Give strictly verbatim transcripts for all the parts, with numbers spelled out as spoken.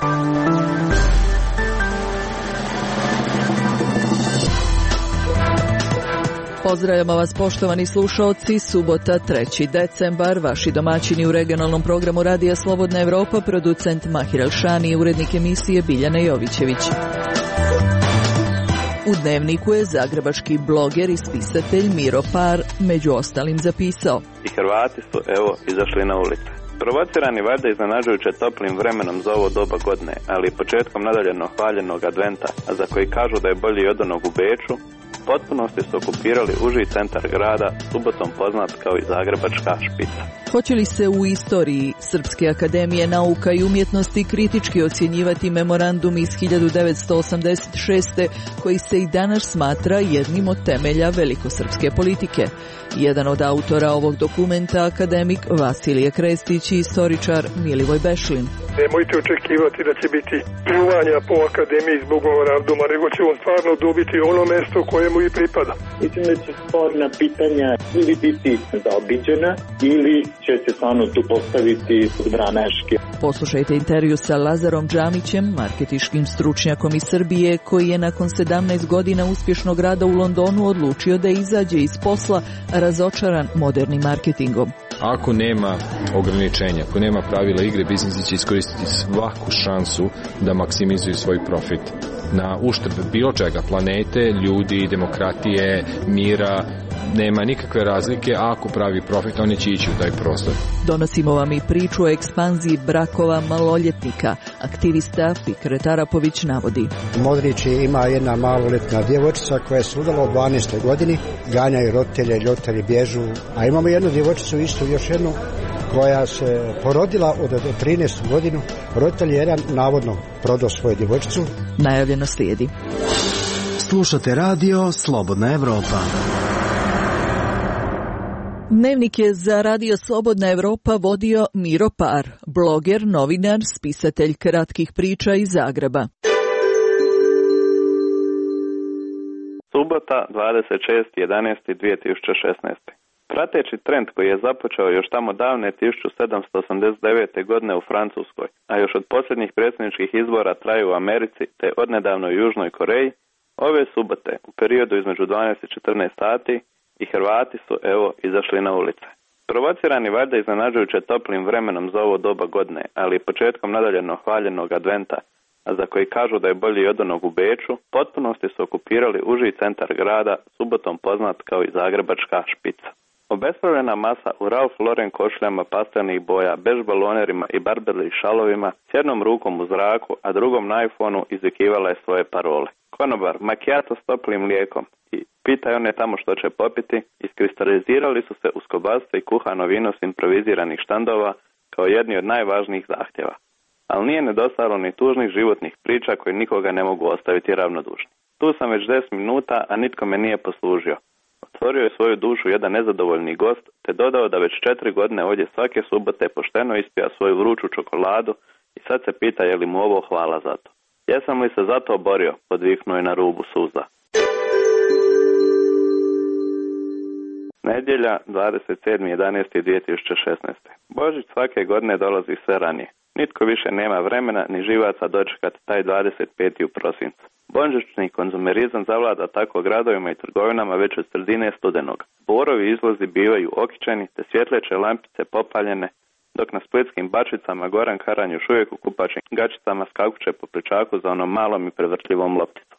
Pozdravljamo vas poštovani slušalci, subota treći decembar, vaši domaćini u regionalnom programu Radija Slobodna Evropa, producent Mahir Elšani i urednik emisije Biljana Jovićević. U Dnevniku je zagrebački bloger i spisatelj Miro Par među ostalim zapisao: I Hrvati su, evo, izašli na ulice. Provocirani valjda iznenađujuće toplim vremenom za ovo doba godine, ali i početkom nadaljeno hvaljenog adventa, a za koji kažu da je bolji od onog u Beču, u potpunosti su okupirali uži centar grada, subotom poznat kao i Zagrebačka špica. Hoće li se u istoriji Srpske akademije nauka i umjetnosti kritički ocjenjivati memorandum iz hiljadu devetsto osamdeset šeste koji se i danas smatra jednim od temelja velikosrpske politike? Jedan od autora ovog dokumenta, akademik Vasilije Krestić i istoričar Milivoj Bešlin. Nemojte očekivati da će biti pljuvanja po akademiji zbog memoranduma, nego će on stvarno dobiti ono mesto kojemu i pripada. Mislim da će sporna pitanja ili biti zaobiđena ili će se stvarno tu postaviti sudbraneške. Poslušajte intervju sa Lazarom Džamićem, marketinškim stručnjakom iz Srbije, koji je nakon sedamnaest godina uspješnog rada u Londonu odlučio da izađe iz posla razočaran modernim marketingom. Ako nema ograničenja, ako nema pravila igre, biznisi će iskoristiti svaku šansu da maksimizuju svoj profit na uštrb bilo čega, planete, ljudi, demokratije, mira. Nema nikakve razlike, a ako pravi profit, oni će ići u taj prostor. Donosimo vam i priču o ekspanziji brakova maloljetnika. Aktivista Fikret Arapović navodi: Modrić ima jedna maloletna djevojčica koja je sudala u dvanaestoj godini, ganjaju roditelje, roditelji bježu, a imamo jednu djevojčicu istu, još jednu, koja se porodila od trinaestu godinu. Roditelj jedan navodno prodao svoju djevojčicu. Najavljeno slijedi. Slušate radio Slobodna Evropa. Dnevnik je za Radio Slobodna Evropa vodio Miro Par, bloger, novinar, spisatelj kratkih priča iz Zagreba. Subota, dvadeset šesti jedanaesti dvije tisuće šesnaeste. Prateći trend koji je započeo još tamo davne tisuću sedamsto osamdeset devete. godine u Francuskoj, a još od posljednjih predsjedničkih izbora traju u Americi te odnedavno u Južnoj Koreji, ove subote, u periodu između dvanaest i četrnaest sati, i Hrvati su, evo, izašli na ulice. Provocirani valjda iznenađujuće toplim vremenom za ovo doba godine, ali i početkom nadaljeno hvaljenog adventa, a za koji kažu da je bolji od onog u Beču, potpunosti su okupirali uži centar grada, subotom poznat kao i Zagrebačka špica. Obespravljena masa u Ralph Lauren košljama pastelnih boja, bež balonerima i barbeli šalovima, s jednom rukom u zraku, a drugom na iPhoneu izvikivala je svoje parole. Konobar, macchiato s toplim mlijekom i pitaj one tamo što će popiti, iskristalizirali su se uz kobasice i kuhano vino s improviziranih štandova kao jedni od najvažnijih zahtjeva. Ali nije nedostajalo ni tužnih životnih priča koje nikoga ne mogu ostaviti ravnodušni. Tu sam već deset minuta, a nitko me nije poslužio. Otvorio je svoju dušu jedan nezadovoljni gost, te dodao da već četiri godine ovdje svake subote pošteno ispija svoju vruću čokoladu i sad se pita je li mu ovo hvala za to. Jesam li se zato borio, podviknuo je na rubu suza. Nedjelja, dvadeset sedmi jedanaesti dvije tisuće šesnaeste. Božić svake godine dolazi sve ranije. Nitko više nema vremena ni živaca dočekati taj dvadeset peti u prosincu. Božićni konzumerizam zavlada tako gradovima i trgovinama već od sredine studenog. Borovi izlozi bivaju okićeni, te svjetleće lampice popaljene, dok na splitskim bačicama Goran Karan još uvijek u kupačim gačicama skakuće po pličaku za onom malom i prevrtljivom lopticom.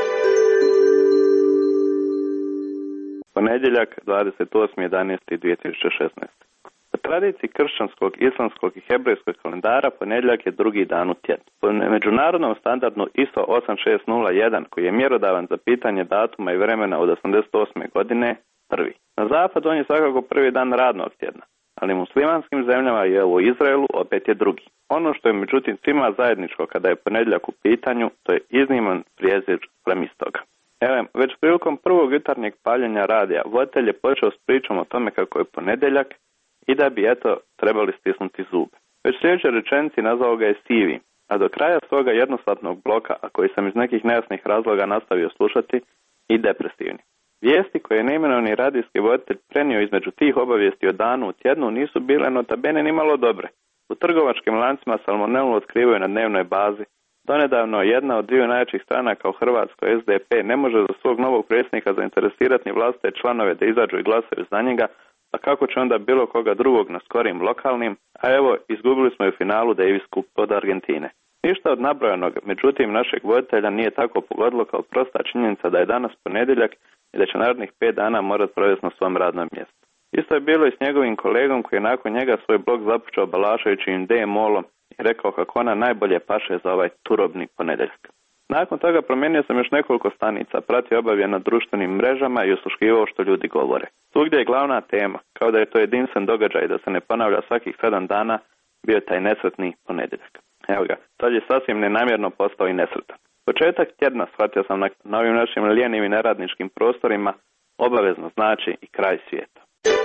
Ponedjeljak, dvadeset osmi jedanaesti dvije tisuće šesnaeste. Po tradiciji kršćanskog, islamskog i hebrejskog kalendara ponedjeljak je drugi dan u tjednu. Po međunarodnom standardu I S O osam šest nula jedan, koji je mjerodavan za pitanje datuma i vremena od osamdeset osme. godine, prvi. Na zapad on je svakako prvi dan radnog tjedna, ali muslimanskim zemljama i u Izraelu opet je drugi. Ono što je međutim svima zajedničko kada je ponedjeljak u pitanju, to je izniman prijezir sprem istoga. Evo, već prilikom prvog jutarnjeg paljenja radija, voditelj je počeo s pričom o tome kako je ponedjeljak i da bi, eto, trebali stisnuti zube. Već sljedeće rečenici nazvao ga je sivi, a do kraja svoga jednosatnog bloka, a koji sam iz nekih nejasnih razloga nastavio slušati, i depresivni. Vijesti koje je neimenovani radijski voditelj prenio između tih obavijesti o danu u tjednu nisu bile notabene ni malo dobre. U trgovačkim lancima salmonelu otkrivaju na dnevnoj bazi. Donedavno jedna od dviju najjačih stranaka u Hrvatskoj, S D P, ne može za svog novog predsjednika zainteresirati ni vlastite članove da izađu i glasaju za njega, a kako će onda bilo koga drugog na skorim lokalnim, a evo, izgubili smo i u finalu Davis Cup od Argentine. Ništa od nabrojanog, međutim, našeg voditelja nije tako pogodilo kao prosta činjenica da je danas ponedjeljak i da će narednih pet dana morati provesti na svom radnom mjestu. Isto je bilo i s njegovim kolegom koji je nakon njega svoj blog započeo balašajući D molom i rekao kako ona najbolje paše za ovaj turobni ponedjeljak. Nakon toga promijenio sam još nekoliko stanica, pratio obavije na društvenim mrežama i osluškivao što ljudi govore. Svugdje je glavna tema, kao da je to jedinstven događaj da se ne ponavlja svakih sedam dana, bio taj nesretni ponedjeljak. Evo ga, sad je sasvim nenamjerno postao i nesretan. Početak tjedna, shvatio sam na, na ovim našim lijenim i neradničkim prostorima, obavezno znači i kraj svijeta.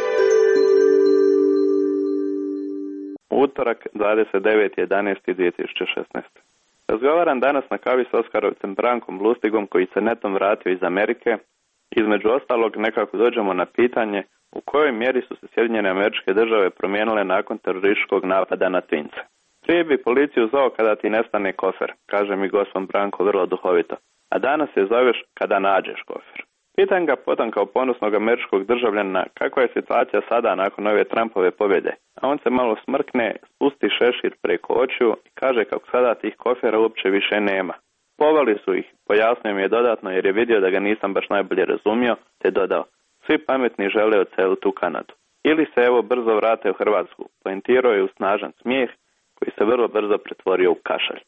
Utorak, dvadeset deveti jedanaesti dvije tisuće šesnaeste. Razgovaram danas na kavi s Oskarovcem Brankom Lustigom koji se netom vratio iz Amerike. Između ostalog nekako dođemo na pitanje u kojoj mjeri su se Sjedinjene Američke Države promijenile nakon terorističkog napada na Twince. Prije bi policiju zvao kada ti nestane kofer, kaže mi gospon Branko vrlo duhovito, a danas je zoveš kada nađeš kofer. Pitam ga potom kao ponosnog američkog državljana kakva je situacija sada nakon ove Trumpove pobjede, a on se malo smrkne, spusti šešir preko očiju i kaže kako sada tih kofera uopće više nema. Povali su ih, pojasnio mi je dodatno jer je vidio da ga nisam baš najbolje razumio, te dodao, svi pametni žele odseliti u Kanadu. Ili se evo brzo vrate u Hrvatsku, poentirao je u snažan smijeh koji se vrlo brzo pretvorio u kašalj.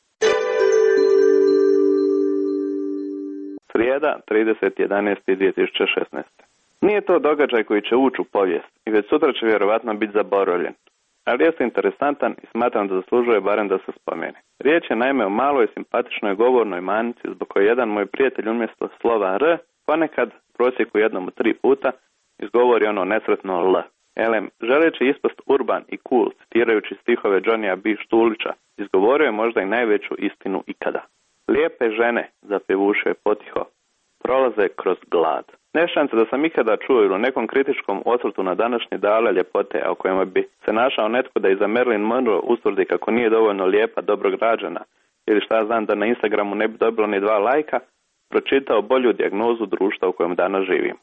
Srijeda, trideseti jedanaesti dvije tisuće šesnaeste. Nije to događaj koji će ući u povijest i već sutra će vjerovatno biti zaboravljen, ali jest interesantan i smatram da zaslužuje barem da se spomene. Riječ je naime o maloj simpatičnoj govornoj manici zbog koje jedan moj prijatelj umjesto slova R ponekad prosjeku jednom od tri puta izgovori ono nesretno L. Elem, želeći ispast urban i cool, citirajući stihove Johnnya B. Štulića, izgovorio je možda i najveću istinu ikada. Lijepe žene, zapjevušio je potiho, prolaze kroz glad. Ne šanse da sam ikada čuo ili u nekom kritičkom osvrtu na današnje dale ljepote, a u kojima bi se našao netko da iza Marilyn Monroe ustvrdi kako nije dovoljno lijepa, dobrog građana, ili šta znam da na Instagramu ne bi dobilo ni dva lajka, pročitao bolju dijagnozu društva u kojem danas živimo.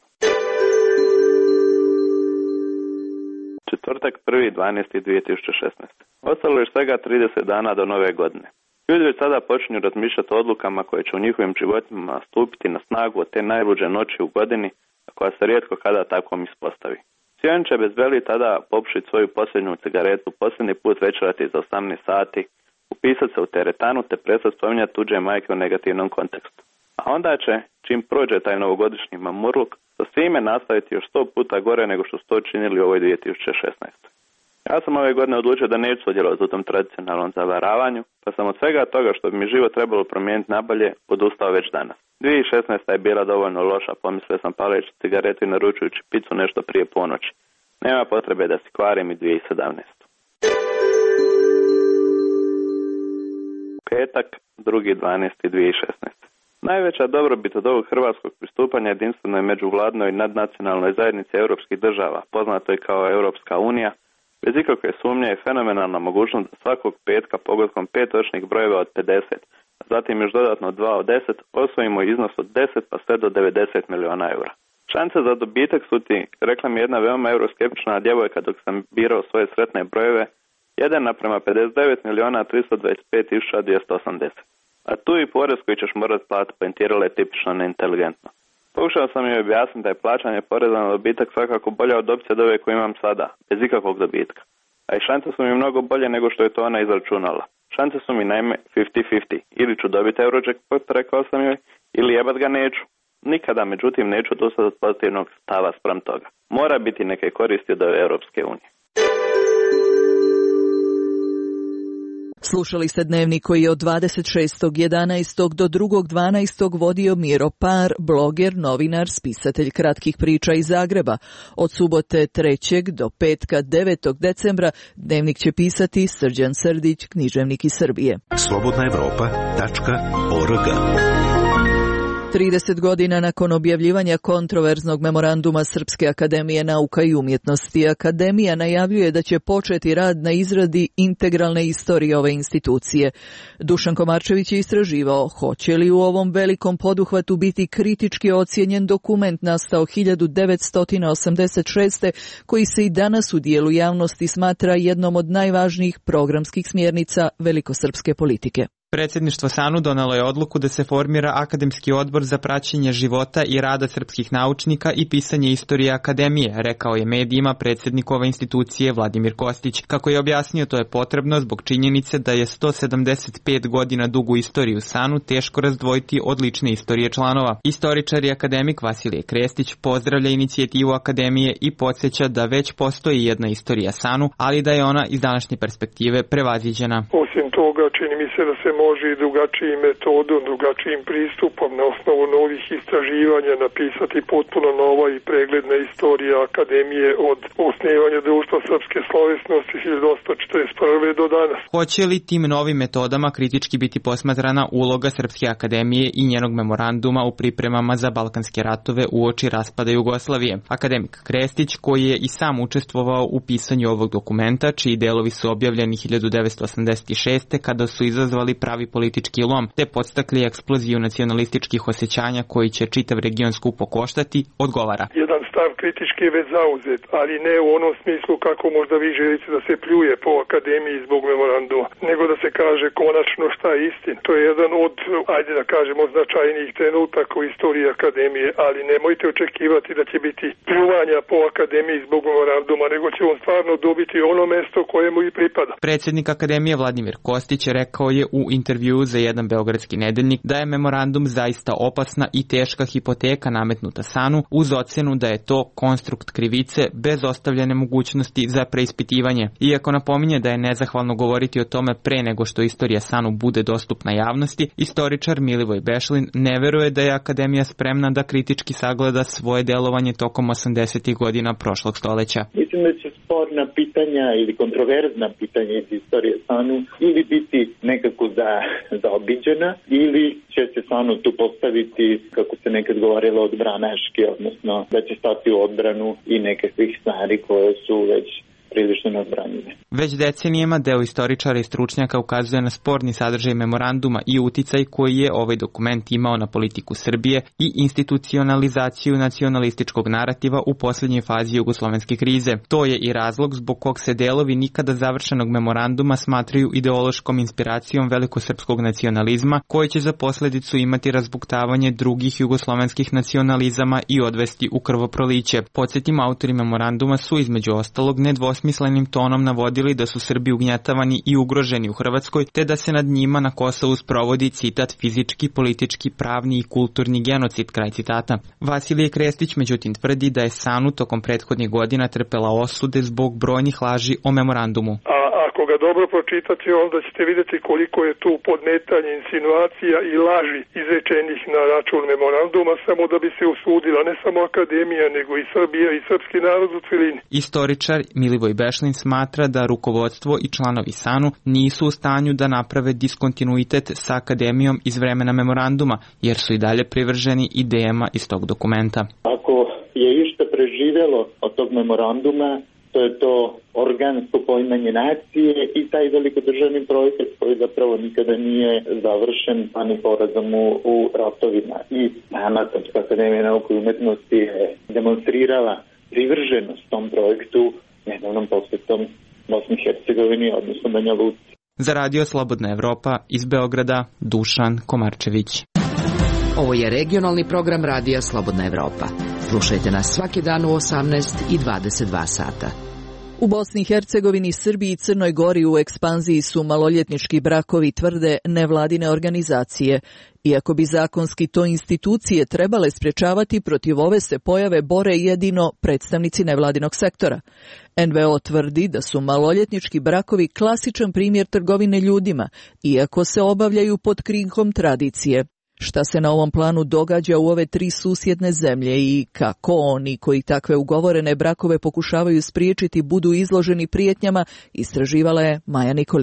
Četvrtak, prvi dvanaesti dvije tisuće šesnaeste. Ostalo je svega trideset dana do nove godine. Ljudi već sada počinju razmišljati o odlukama koje će u njihovim životima stupiti na snagu od te najluđe noći u godini, a koja se rijetko kada takvom ispostavi. Svi oni će bez veli tada popušiti svoju posljednju cigaretu, posljednji put večerati za osamnaest sati, upisati se u teretanu te prestati spominjati tuđe majke u negativnom kontekstu. A onda će, čim prođe taj novogodišnji mamurluk, sa svime nastaviti još sto puta gore nego što su to činili u ovoj dvije tisuće šesnaeste. Ja sam ove godine odlučio da neću sudjelovati u tom tradicionalnom zavaravanju, pa sam od svega toga što bi mi život trebalo promijeniti nabolje odustao već danas. dvije tisuće šesnaesta je bila dovoljno loša, pomislio sam paleći cigaretu i naručujući picu nešto prije ponoći. Nema potrebe da si kvarim i dvije tisuće sedamnaeste. Petak, drugi dvanaesti dvije tisuće šesnaeste. Najveća dobrobit od ovog hrvatskog pristupanja jedinstvenoj međuvladnoj nadnacionalnoj zajednici europskih država, poznatoj kao Europska unija, bez ikakve sumnje je fenomenalna mogućnost da svakog petka pogodkom pet točnih brojeva od pedeset, a zatim još dodatno dva od deset, osvojimo iznos od deset pa sve do devedeset milijuna eura. Šanse za dobitak su ti, rekla mi jedna veoma euroskeptična djevojka dok sam birao svoje sretne brojeve, jedan naprema pedeset devet milijuna tristo dvadeset pet tisuća dvjesto osamdeset. A tu i porez koji ćeš morati platiti, poentirala je tipično neinteligentno. Pokušao sam joj objasniti da je plaćanje poreza na dobitak svakako bolja od opcije od ove koju imam sada, bez ikakvog dobitka. A i šanse su mi mnogo bolje nego što je to ona izračunala. Šanse su mi naime fifty fifty. Ili ću dobiti Eurojackpot, rekao sam joj, ili jebat ga neću. Nikada, međutim, neću dostati od pozitivnog stava spram toga. Mora biti neke koristi od Europske unije. Slušali ste dnevnik koji je od dvadeset šestog jedanaestog do drugog dvanaestog vodio Miro Par, bloger, novinar, spisatelj kratkih priča iz Zagreba. Od subote trećeg do petka devetog decembra dnevnik će pisati Srđan Srdić, književnik iz Srbije. slobodna evropa tačka org trideset godina nakon objavljivanja kontroverznog memoranduma Srpske akademije nauka i umjetnosti, Akademija najavljuje da će početi rad na izradi integralne istorije ove institucije. Dušan Komarčević je istraživao hoće li u ovom velikom poduhvatu biti kritički ocijenjen dokument nastao hiljadu devetsto osamdeset šeste. koji se i danas u dijelu javnosti smatra jednom od najvažnijih programskih smjernica velikosrpske politike. Predsjedništvo SANU donelo je odluku da se formira akademski odbor za praćenje života i rada srpskih naučnika i pisanje istorije akademije, rekao je medijima predsjednik ove institucije Vladimir Kostić. Kako je objasnio, to je potrebno zbog činjenice da je sto sedamdeset pet godina dugu istoriju SANU teško razdvojiti od lične istorije članova. Istoričar i akademik Vasilije Krestić pozdravlja inicijativu akademije i podsjeća da već postoji jedna istorija SANU, ali da je ona iz današnje perspektive prevaziđena. Osim toga, čini mi se da se može i drugačijim metodom, drugačijim pristupom na osnovu novih istraživanja napisati potpuno nova i pregledna istorija akademije od osnivanja društva srpske slovesnosti hiljadu osamsto četrdeset prve. do danas. Hoće li tim novim metodama kritički biti posmatrana uloga Srpske akademije i njenog memoranduma u pripremama za balkanske ratove uoči raspada Jugoslavije? Akademik Krestić, koji je i sam učestvovao u pisanju ovog dokumenta, čiji delovi su objavljeni hiljadu devetsto osamdeset šeste. kada su izazvali pravi politički lom, te podstakli eksploziju nacionalističkih osjećanja koji će čitav region skupo koštati, odgovara. Jedan stav kritički je već zauzet, ali ne u onom smislu kako možda vi želite da se pljuje po akademiji zbog memoranduma, nego da se kaže konačno šta je istin. To je jedan od, ajde da kažemo, značajnijih trenutaka u istoriji akademije, ali nemojte očekivati da će biti pljuvanja po akademiji zbog memoranduma, nego će on stvarno dobiti ono mesto kojemu i pripada. Predsjednik akademije Vladimir Kostić rekao je u intervjuu za jedan beogradski nedeljnik da je memorandum zaista opasna i teška hipoteka nametnuta SANU uz ocjenu da je to konstrukt krivice bez ostavljene mogućnosti za preispitivanje. Iako napominje da je nezahvalno govoriti o tome pre nego što istorija SANU bude dostupna javnosti, istoričar Milivoj Bešlin ne veruje da je akademija spremna da kritički sagleda svoje delovanje tokom osamdesetih godina prošlog stoljeća. Mislim da će sporna pitanja ili kontroverzna pitanja iz istorije SANU ili biti nekako za, zaobiđena ili će se SANU tu postaviti, kako se nekad govorilo, odbranaški, odnosno da će stati u odbranu i nekakvih stvari koje su već prilično neodbranjive. Već decenijama deo istoričara i stručnjaka ukazuje na sporni sadržaj memoranduma i uticaj koji je ovaj dokument imao na politiku Srbije i institucionalizaciju nacionalističkog narativa u posljednjoj fazi jugoslovenske krize. To je i razlog zbog kog se delovi nikada završenog memoranduma smatraju ideološkom inspiracijom velikosrpskog nacionalizma, koji će za posljedicu imati razbuktavanje drugih jugoslovenskih nacionalizama i odvesti u krvoproliće. Podsjetim, autori memoranduma su između ostalog nedvosmisleno smislenim tonom navodili da su Srbi ugnjetavani i ugroženi u Hrvatskoj, te da se nad njima na Kosovu sprovodi, citat, fizički, politički, pravni i kulturni genocid, kraj citata. Vasilije Krestić međutim tvrdi da je SANU tokom prethodnih godina trpela osude zbog brojnih laži o memorandumu. A ako ga dobro pročitate, onda ćete vidjeti koliko je tu podmetanje, insinuacija i laži izrečenih na račun memoranduma, samo da bi se usudila ne samo akademija, nego i Srbija i srpski narod u celini. Istoričar Milivoj Bešlin smatra da rukovodstvo i članovi SANU nisu u stanju da naprave diskontinuitet sa akademijom iz vremena memoranduma, jer su i dalje privrženi idejama iz tog dokumenta. Ako je išta preživjelo od tog memoranduma, to je to organsko poimanje nacije i taj velikodržavni projekat koji zapravo nikada nije završen, pa ni porazom u, u ratovima. I sama Srpska akademija nauke i umetnosti je demonstrirala privrženost tom projektu nedavnom posjetom Bosni i Hercegovini, odnosno Banja Luci. Za Radio Slobodna Evropa iz Beograda, Dušan Komarčević. Ovo je regionalni program Radija Slobodna Evropa. Slušajte nas svaki dan u osamnaest i dvadeset dva sata. U Bosni i Hercegovini, Srbiji i Crnoj Gori u ekspanziji su maloljetnički brakovi, tvrde nevladine organizacije. Iako bi zakonski to institucije trebale sprečavati, protiv ove se pojave bore jedino predstavnici nevladinog sektora. en ve o tvrdi da su maloljetnički brakovi klasičan primjer trgovine ljudima, iako se obavljaju pod krinkom tradicije. Šta se na ovom planu događa u ove tri susjedne zemlje i kako oni koji takve ugovorene brakove pokušavaju spriječiti budu izloženi prijetnjama, istraživala je Maja Nikolić.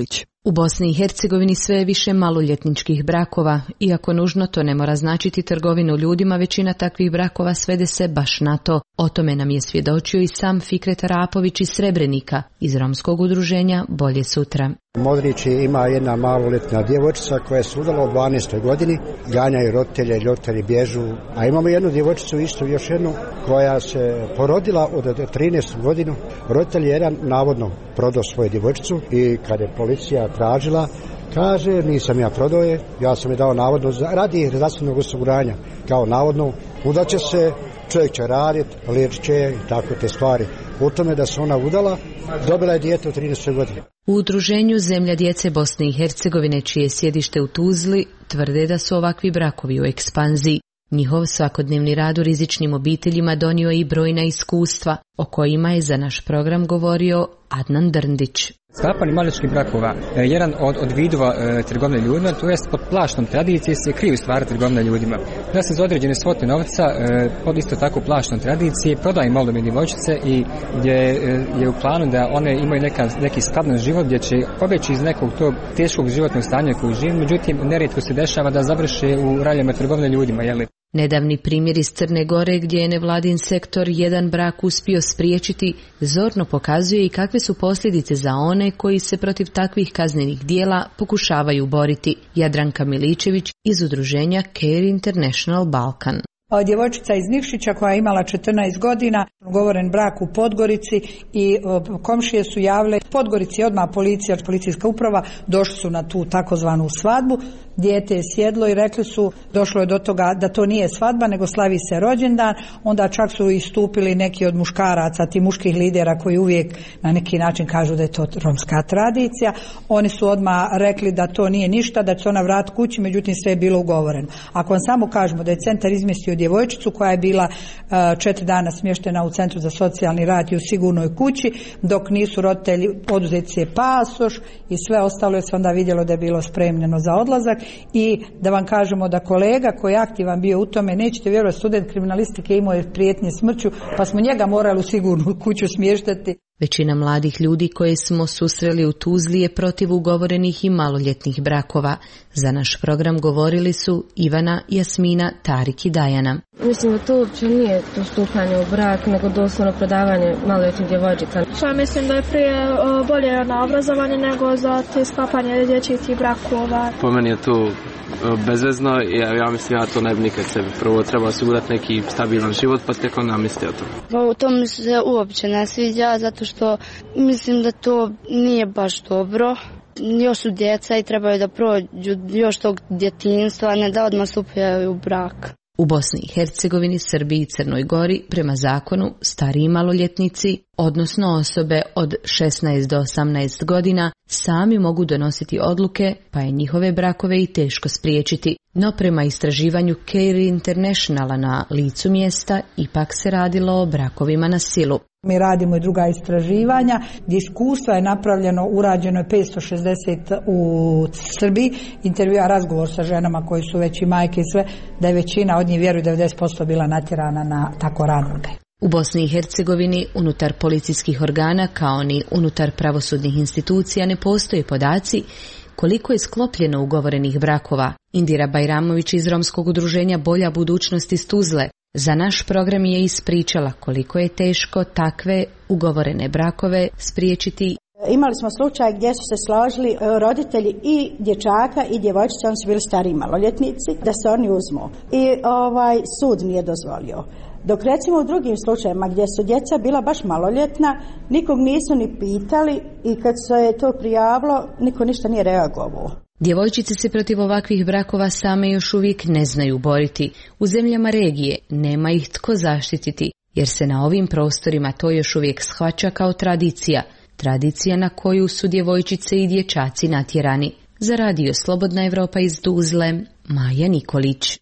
U Bosni i Hercegovini sve je više maloljetničkih brakova, iako nužno to ne mora značiti trgovinu ljudima, većina takvih brakova svede se baš na to. O tome nam je svjedočio i sam Fikret Arapović iz Srebrenika, iz romskog udruženja Bolje sutra. Modrići ima jedna maloljetna djevojčica koja je se udala u dvanaestoj godini, ganjaju roditelje, roditelji bježu, a imamo jednu djevojčicu istu, još jednu, koja se porodila od trinaeste godinu. Roditelj jedan navodno prodao svoju djevojčicu i kad je policija tražila, kaže nisam ja prodao je, ja sam je dao navodno radi zdravstvenog osiguranja, kao navodno udaće se, čovjek će raditi, liječit će i tako te stvari. U tome da se ona udala, dobila je dijete u trinaestoj godini. U udruženju Zemlja djece Bosne i Hercegovine, čije je sjedište u Tuzli, tvrde da su ovakvi brakovi u ekspanziji. Njihov svakodnevni rad u rizičnim obiteljima donio i brojna iskustva, o kojima je za naš program govorio Adnan Drndić. Sklapanje maloljetničkih brakova, jedan od, od vidova e, trgovine ljudima, to jest pod plaštom tradicije se krije u stvari trgovina ljudima. Da se za određene svote novca, e, pod isto tako plaštom tradicije, prodaje maloljetne djevojčice i gdje e, je u planu da one imaju neka, neki skladan život gdje će pobjeći iz nekog tog teškog životnog stanja koji živi, međutim nerijetko se dešava da završe u raljama trgovine ljudima, jeli? Nedavni primjer iz Crne Gore, gdje je nevladin sektor jedan brak uspio spriječiti, zorno pokazuje i kakve su posljedice za one koji se protiv takvih kaznenih dijela pokušavaju boriti. Jadranka Miličević iz udruženja Care International Balkan. Djevojčica iz Nikšića koja je imala četrnaest godina, ugovoren brak u Podgorici i komšije su javile. Podgorici je odmah policija, policijska uprava, došli su na tu takozvanu svadbu. Dijete je sjedlo i rekli su, došlo je do toga da to nije svadba, nego slavi se rođendan. Onda čak su istupili neki od muškaraca, ti muških lidera koji uvijek na neki način kažu da je to romska tradicija. Oni su odmah rekli da to nije ništa, da će ona vratiti kući, međutim sve je bilo ugovoreno. Ako vam samo kažemo da je centar izmjestio djevojčicu koja je bila četiri dana smještena u Centru za socijalni rad i u sigurnoj kući, dok nisu roditelji oduzeti je pasoš i sve ostalo je se onda vidjelo da je bilo spremljeno za odlazak. I da vam kažemo da kolega koji je aktivan bio u tome, nećete vjerovati, student kriminalistike imao je prijetnje smrću, pa smo njega morali u sigurnu kuću smještati. Većina mladih ljudi koje smo susreli u Tuzli je protiv ugovorenih i maloljetnih brakova. Za naš program govorili su Ivana, Jasmina, Tarik i Dajana. Mislim da to uopće nije to stupanje u brak, nego doslovno prodavanje maloljetnih djevojčica. Ja mislim da je prije o, bolje na obrazovanje nego za te sklapanje dječjih brakova. Po meni je to bezvezno, ja, ja mislim ja to ne bi nikad sebi. Prvo treba osigurati neki stabilan život, pa tek onda misli o tom. Pa to mi se uopće ne sviđa, zato što mislim da to nije baš dobro. Još su djeca i trebaju da prođu još tog djetinjstva, a ne da odmah stupaju u brak. U Bosni i Hercegovini, Srbiji i Crnoj Gori, prema zakonu, stariji maloljetnici, odnosno osobe od šesnaest do osamnaest godina, sami mogu donositi odluke, pa je njihove brakove i teško spriječiti. No prema istraživanju Care Internationala na licu mjesta, ipak se radilo o brakovima na silu. Mi radimo i druga istraživanja, gdje iskustva je napravljeno, urađeno je petsto šezdeset u Srbiji, intervjua, razgovor sa ženama koji su već i majke i sve, da je većina od njih, vjeruju, devedeset posto bila natjerana na tako rano odgoj. U Bosni i Hercegovini unutar policijskih organa kao ni unutar pravosudnih institucija ne postoje podaci koliko je sklopljeno ugovorenih brakova. Indira Bajramović iz romskog udruženja Bolja budućnost iz Tuzle za naš program je ispričala koliko je teško takve ugovorene brakove spriječiti. Imali smo slučaj gdje su se složili roditelji i dječaka i djevojčice, oni su bili stariji maloljetnici, da se oni uzmu. I ovaj sud nije dozvolio. Dok recimo u drugim slučajevima gdje su djeca bila baš maloljetna, nikog nisu ni pitali i kad se je to prijavilo, niko ništa nije reagovao. Djevojčice se protiv ovakvih brakova same još uvijek ne znaju boriti. U zemljama regije nema ih tko zaštititi, jer se na ovim prostorima to još uvijek shvaća kao tradicija. Tradicija na koju su djevojčice i dječaci natjerani. Za radio Slobodna Evropa iz Tuzle, Maja Nikolić.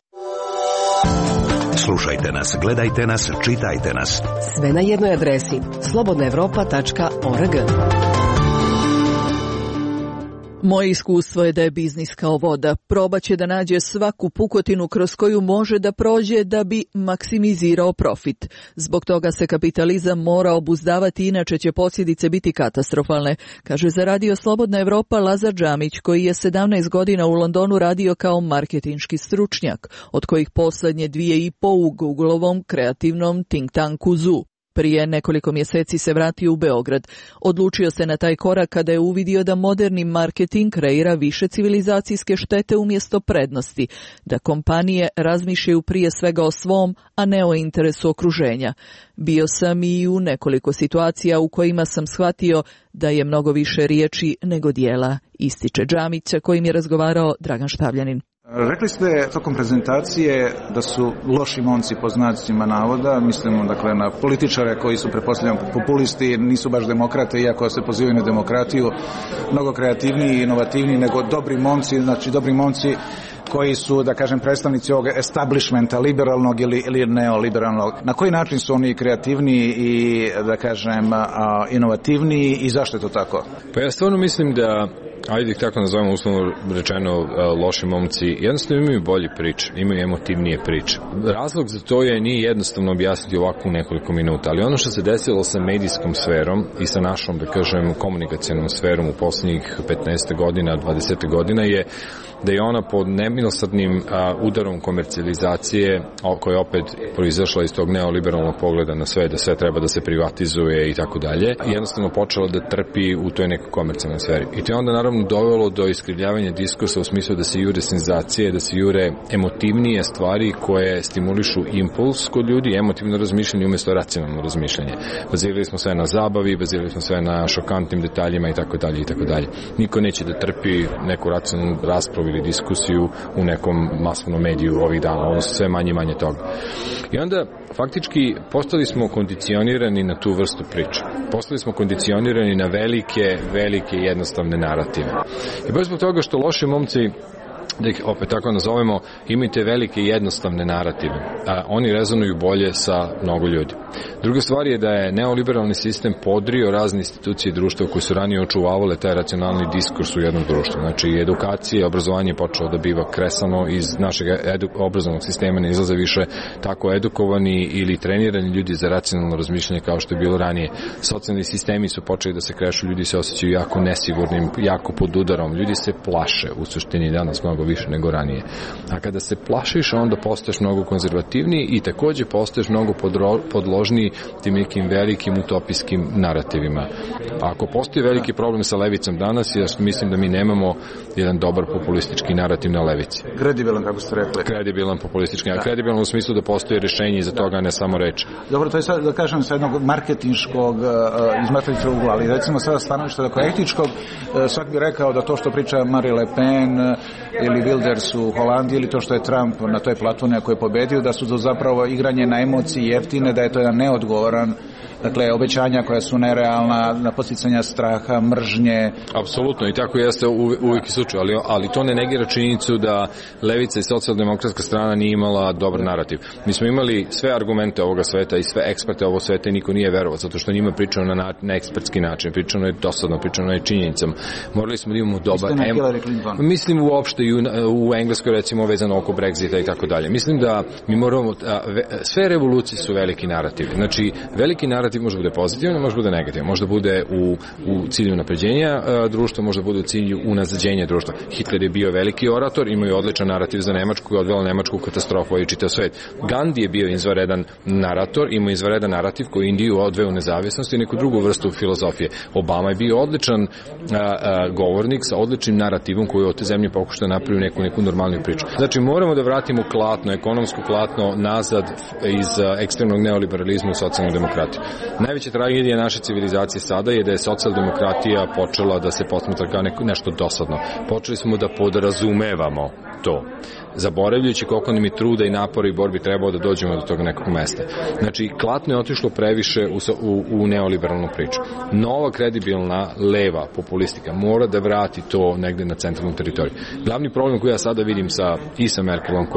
Slušajte nas, gledajte nas, čitajte nas. Sve na jednoj adresi slobodna evropa tačka org. Moje iskustvo je da je biznis kao voda. Probaće da nađe svaku pukotinu kroz koju može da prođe da bi maksimizirao profit. Zbog toga se kapitalizam mora obuzdavati, inače će posljedice biti katastrofalne, kaže za Radio Slobodna Evropa Lazar Džamić, koji je sedamnaest godina u Londonu radio kao marketinški stručnjak, od kojih poslednje dvije i po u Googleovom kreativnom think tanku Zoo. Prije nekoliko mjeseci se vratio u Beograd. Odlučio se na taj korak kada je uvidio da moderni marketing kreira više civilizacijske štete umjesto prednosti, da kompanije razmišljaju prije svega o svom, a ne o interesu okruženja. Bio sam i u nekoliko situacija u kojima sam shvatio da je mnogo više riječi nego dijela, ističe Džamića kojim je razgovarao Dragan Štavljanin. Rekli ste tokom prezentacije da su loši momci po znacima navoda, mislimo dakle na političare koji su pretpostavljam populisti, nisu baš demokrate, iako se pozivaju na demokratiju, mnogo kreativniji i inovativniji nego dobri momci, znači dobri momci koji su, da kažem, predstavnici ovog establishmenta, liberalnog ili, ili neoliberalnog. Na koji način su oni kreativniji i, da kažem, inovativniji i zašto je to tako? Pa ja stvarno mislim da, ajde ih tako nazovemo uslovno rečeno, loši momci, jednostavno imaju bolje priče, imaju emotivnije priče. Razlog za to je nije jednostavno objasniti ovako u nekoliko minuta, ali ono što se desilo sa medijskom sferom i sa našom, da kažem, komunikacijnom sferom u posljednjih petnaest godina, dvadeset godina je da je ona pod nemilosrdnim udarom komercijalizacije, koja je opet proizašla iz tog neoliberalnog pogleda na sve, da sve treba da se privatizuje i tako dalje, jednostavno počela da trpi u toj nekoj komercijalnoj sferi. I to je onda naravno dovelo do iskrivljavanja diskursa u smislu da se jure senzacije, da se jure emotivnije stvari koje stimulišu impuls kod ljudi, emotivno razmišljanje umjesto racionalno razmišljanje. Bazirali smo sve na zabavi, bazirali smo sve na šokantnim detaljima i tako dalje i tako dalje. Niko neće da trpi neku racionalnu raspravu ili diskusiju u nekom masovnom mediju ovih dana, odnosno sve manje i manje toga. I onda faktički postali smo kondicionirani na tu vrstu priče. Postali smo kondicionirani na velike, velike jednostavne narative. I baš zbog toga što loši momci, da ih opet tako nazovemo, imaju te velike jednostavne narative, a oni rezonuju bolje sa mnogo ljudi. Druga stvar je da je neoliberalni sistem podrio razne institucije društva koje su ranije očuvavale taj racionalni diskurs u jednom društvu. Znači, edukacija i obrazovanje je počelo da biva kresano iz našeg edu, obrazovnog sistema, ne izlaze više tako edukovani ili trenirani ljudi za racionalno razmišljanje kao što je bilo ranije. Socijalni sistemi su počeli da se krešu, ljudi se osjećaju jako nesigurnim, jako pod udarom, ljudi se plaše u suštini danas mnogo više nego ranije. A kada se plašiš, onda postaješ mnogo konzervativniji i takođe postaješ mnogo podro, podložniji tim nekim velikim utopijskim narativima. A ako postoji veliki problem sa levicom danas, ja mislim da mi nemamo jedan dobar populistički narativ na levici. Kredibilan, kako ste rekli. Kredibilan populistički, a kredibilan u smislu da postoji rješenje iza toga, ne samo reč. Dobro, to je sad, da kažem, sa jednog marketinškog uh, izmatričnog ugla, ali recimo sada stanovište da kao etičkog, uh, svak bi rekao da to što priča Marie Le Pen uh, ili Wilders u Holandiji ili to što je Trump na toj platformi koji je pobedio, da su to zapravo igranje na emociji jeftine, da je to jedan neodgovoran, dakle, obećanja koja su nerealna, na podsticanja straha, mržnje. Apsolutno, i tako jeste uvijek i slučaj, ali, ali to ne negira činjenicu da levica i socijaldemokratska strana nije imala dobar narativ. Mi smo imali sve argumente ovoga sveta i sve eksperte ovog sveta i niko nije verovao, zato što njima pričano na, na ekspertski način, pričano je dosadno, pričano je činjenicama. Morali smo da imamo dobar... Em... Mislim uopšte i u, u Engleskoj, recimo, vezano oko Brexita i tako dalje. Mislim da mi moramo... A, ve, sve revolucije su veliki narativ. Znači, veliki narativ može bude pozitivan, može bude negativan, može bude u, u cilju napređenja a, društva, može bude u cilju unazađenja društva. Hitler je bio veliki orator, imao je odličan narativ za Nemačku i odvela Nemačku katastrofu i čitav svet. Gandhi je bio izvanredan narator, imao izvanredan narativ koji Indiju odveo u nezavisnost i neku drugu vrstu filozofije. Obama je bio odličan a, a, govornik sa odličnim narativom koji od te zemlje pokušao napraviti neku, neku normalniju priču. Znači, moramo da vratimo klatno, ekonomsko klatno nazad iz a, ekstremnog neoliberalizma u socijalnu demokratiju. Najveća tragedija naše civilizacije sada je da je socijaldemokratija počela da se posmatra kao neko, nešto dosadno. Počeli smo da podrazumevamo to, zaboravljajući koliko nam je truda i napora i borbi trebao da dođemo do tog nekog mesta. Znači, klatno je otišlo previše u, u, u neoliberalnu priču. Nova kredibilna leva populistika mora da vrati to negde na centralnu teritoriju. Glavni problem koji ja sada vidim sa, i sa Merkelom, koja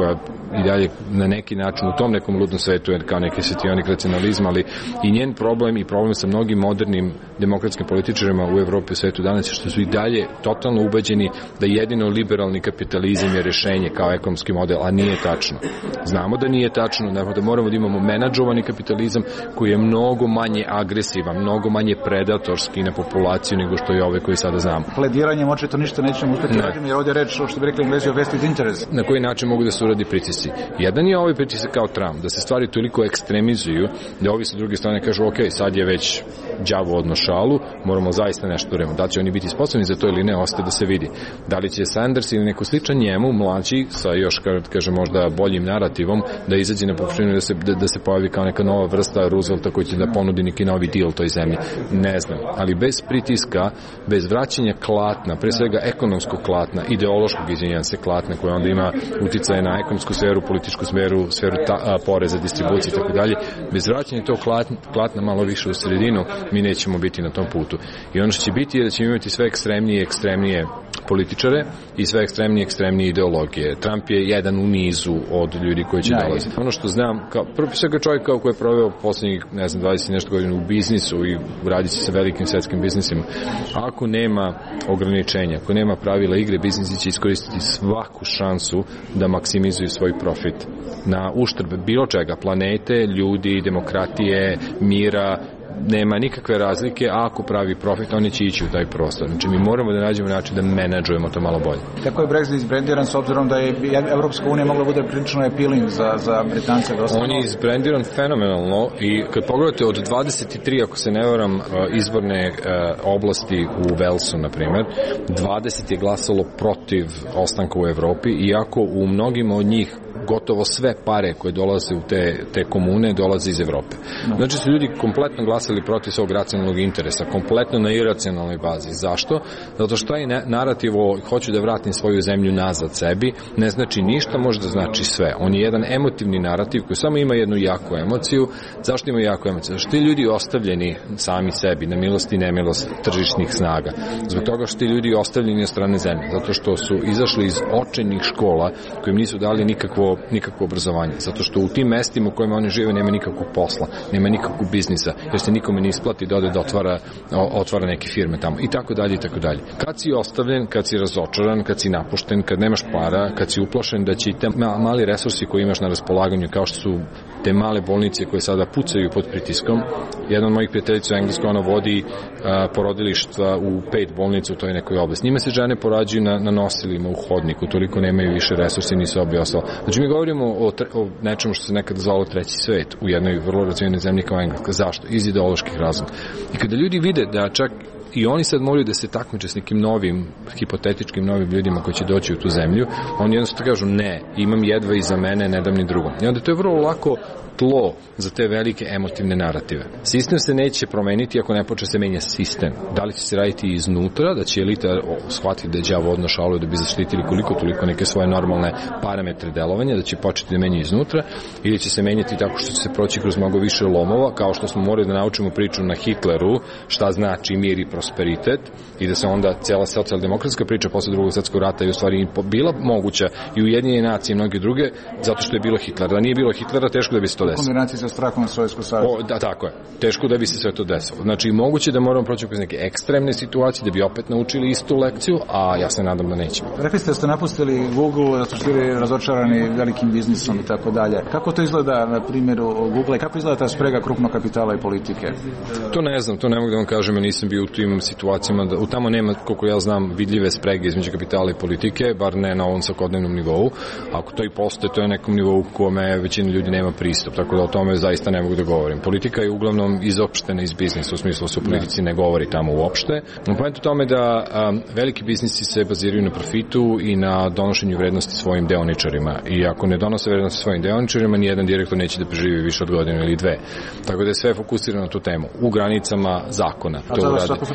i dalje na neki način u tom nekom ludnom svetu je kao neki svetionik racionalizma, ali i njen problem i problem sa mnogim modernim demokratskim političarima u Evropi i u svetu danas je što su i dalje totalno ubeđeni da jedino liberalni kapitalizam je rešenje kao ekonomski model, a nije tačno. Znamo da nije tačno, da moramo da imamo menadžovani kapitalizam koji je mnogo manje agresivan, mnogo manje predatorski na populaciju nego što je ove koji sada znamo. Plediranjem očito ništa nećemo uspeti ne. raditi, jer ovdje reč, što bi rekli Englezi, o vested interest. Na koji način mogu da se uradi pritisci? Jedan je ovaj pritisak kao Trump, da se stvari toliko ekstremizuju, da ovi sa druge strane kažu, ok, sad je već đavo odno šalu, moramo zaista nešto uremo. Da će oni biti sposobni za to ili ne, ostaje da se vidi. Da li će Sanders ili neko sličan njemu, mlađi, sa još, kaže, možda boljim narativom, da izađe na površinu da se, da, da se pojavi kao neka nova vrsta Roosevelta koji će da ponudi neki novi deal toj zemlji. Ne znam. Ali bez pritiska, bez vraćanja klatna, pre svega ekonomskog klatna, ideološkog, izvinjam se, klatna, koja onda ima uticaje na ekonomsku sferu, političku sferu, sferu ta, a, poreza, distribucije i tako dalje, bez vraćanja tog klatna, klatna malo više u sredinu, mi nećemo biti na tom putu. I ono što će biti je da ćemo imati sve ekstremnije i ekstremnije političare i sve ekstremnije i ekstremnije ideologije. Trump je jedan u nizu od ljudi koji će dolaziti. Ono što znam, kao prvi svega čovjek kao koji je proveo poslednjih, ne znam, dvadeset nešto godina u biznisu i radi se sa velikim svetskim biznisima, ako nema ograničenja, ako nema pravila igre, biznisi će iskoristiti svaku šansu da maksimizuju svoj profit na uštrb bilo čega, planete, ljudi, demokratije, mira. Nema nikakve razlike, a ako pravi profit, oni će ići u taj prostor. Znači, mi moramo da nađemo način da menadžujemo to malo bolje. Kako je Brexit izbrendiran s obzirom da je Evropska unija mogla bude prilično appealing za, za Britance? On je izbrendiran fenomenalno i kad pogledate od dvadeset tri, ako se ne varam, izborne oblasti u Walesu, na primjer, dvadeset je glasalo protiv ostanka u Evropi, iako u mnogima od njih gotovo sve pare koje dolaze u te, te komune dolaze iz Evrope. Znači su ljudi kompletno glasali protiv svog racionalnog interesa, kompletno na iracionalnoj bazi. Zašto? Zato što taj narativ o hoću da vratim svoju zemlju nazad sebi ne znači ništa, može da znači sve. On je jedan emotivni narativ koji samo ima jednu jaku emociju. Zašto ima jaku emociju? Zašto ti ljudi ostavljeni sami sebi na milost i nemilost tržišnih snaga? Zbog toga što ti ljudi ostavljeni od strane zemlje. Zato što su izašli iz očajnih škola kojim nisu dali nikakvo nikakvo obrazovanje, zato što u tim mestima u kojima oni žive nema nikakvog posla, nema nikakvog biznisa, jer se nikome ne isplati da ode da otvara, otvara neke firme tamo i tako dalje i tako dalje. Kad si ostavljen, kad si razočaran, kad si napušten, kad nemaš para, kad si uplašen da će te mali resursi koji imaš na raspolaganju, kao što su te male bolnice koje sada pucaju pod pritiskom. Jedan od mojih prijateljica u Engleskoj, ona vodi a, porodilišta u pet bolnica u toj nekoj oblasti. Njima se žene porađuju na, na nosilima u hodniku, toliko nemaju više resursi, nisu obi ostalo. Znači mi govorimo o, tre, o nečemu što se nekada zvalo treći svet u jednoj vrlo razvijenoj zemlji kao Engleska. Zašto? Iz ideoloških razloga. I kada ljudi vide da čak i oni sad moraju da se takmiče s nekim novim, hipotetičkim novim ljudima koji će doći u tu zemlju, oni jednostavno kažu ne, imam jedva iza mene, ne dam ni drugom. I onda to je vrlo lako tlo za te velike emotivne narative. Sistem se neće promeniti ako ne počne se menja sistem. Da li će se raditi iznutra, da će elita shvatiti da je đavo odno šalu da bi zaštitili koliko toliko neke svoje normalne parametre delovanja, da će početi da menja iznutra, ili će se menjati tako što će se proći kroz mnogo više lomova, kao što smo morali da naučimo priču na Hitleru, šta znači mir i prosperitet, i da se onda cijela socijaldemokratska priča posle drugog svjetskog rata je u stvari bila moguća i Ujedinjene nacije i mnoge druge, zato što je bilo Hitlera. Da nije bilo Hitlera, teško da bi se to desilo. Kombinaciji sa strahom Sovjetskog saveza. Da, tako je. Teško da bi se sve to desilo. Znači, moguće da moramo proći kroz neke ekstremne situacije da bi opet naučili istu lekciju, a ja se nadam da nećemo. Rekli ste da ste napustili Google, da ste bili razočarani velikim biznisom i tako dalje. Kako to izgleda na primjeru Google i kako izgleda ta sprega krupnog kapitala i politike? To ne znam, to ne mogu da vam kažem, ja nisam bio u tim situacijama, da, u tamo nema, koliko ja znam, vidljive sprege između kapitala i politike, bar ne na ovom svakodnevnom nivou. Ako to i postoje, to je nekom nivou kome većina ljudi nema pristup, tako da o tome zaista ne mogu da govorim. Politika je uglavnom izopštena iz biznisa, u smislu da se u politici ne govori tamo uopšte. No, point u tome da um, veliki biznisi se baziraju na profitu i na donošenju vrednosti svojim deoničarima. I ako ne donose vrednosti svojim deoničarima, nijedan direktor neće da preživi više od godinu ili dve. Tako da je sve fokusirano na tu temu, u granicama zakona. A to sada što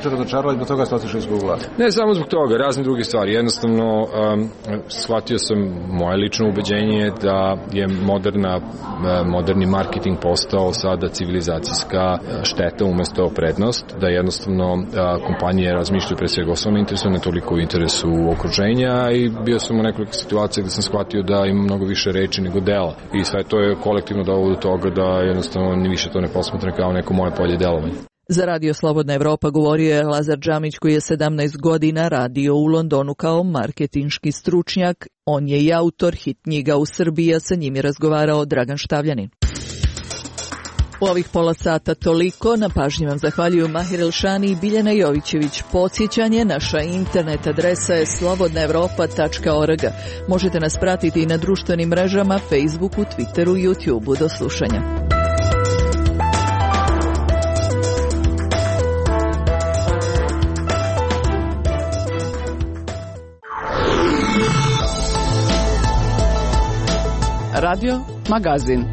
birače razočarali, zbog toga ste otišli iz Google-a? Ne samo zbog toga, razne druge stvari. Jednostavno, um, shvatio sam, moje lično ubeđenje da je moderna, moderni marketing postao sada civilizacijska šteta umesto prednost, da jednostavno kompanije razmišljaju pre svega o svom interesu, ne toliko u interesu okruženja, i bio sam u nekoliko situacija gde sam shvatio da ima mnogo više reči nego dela. I sve to je kolektivno dovelo do toga da jednostavno ni više to ne posmatra kao neko moje polje delovanja. Za Radio Slobodna Evropa govorio je Lazar Džamić, koji je sedamnaest godina radio u Londonu kao marketinški stručnjak. On je i autor hit knjiga u Srbiji, a sa njim je razgovarao Dragan Štavljanin. U ovih pola sata toliko. Na pažnji vam zahvaljuju Mahir Elšani i Biljana Jovićević. Podsjećanje, naša internet adresa je slobodna evropa tačka org. Možete nas pratiti i na društvenim mrežama, Facebooku, Twitteru i YouTubeu. Do slušanja. Radio Magazin.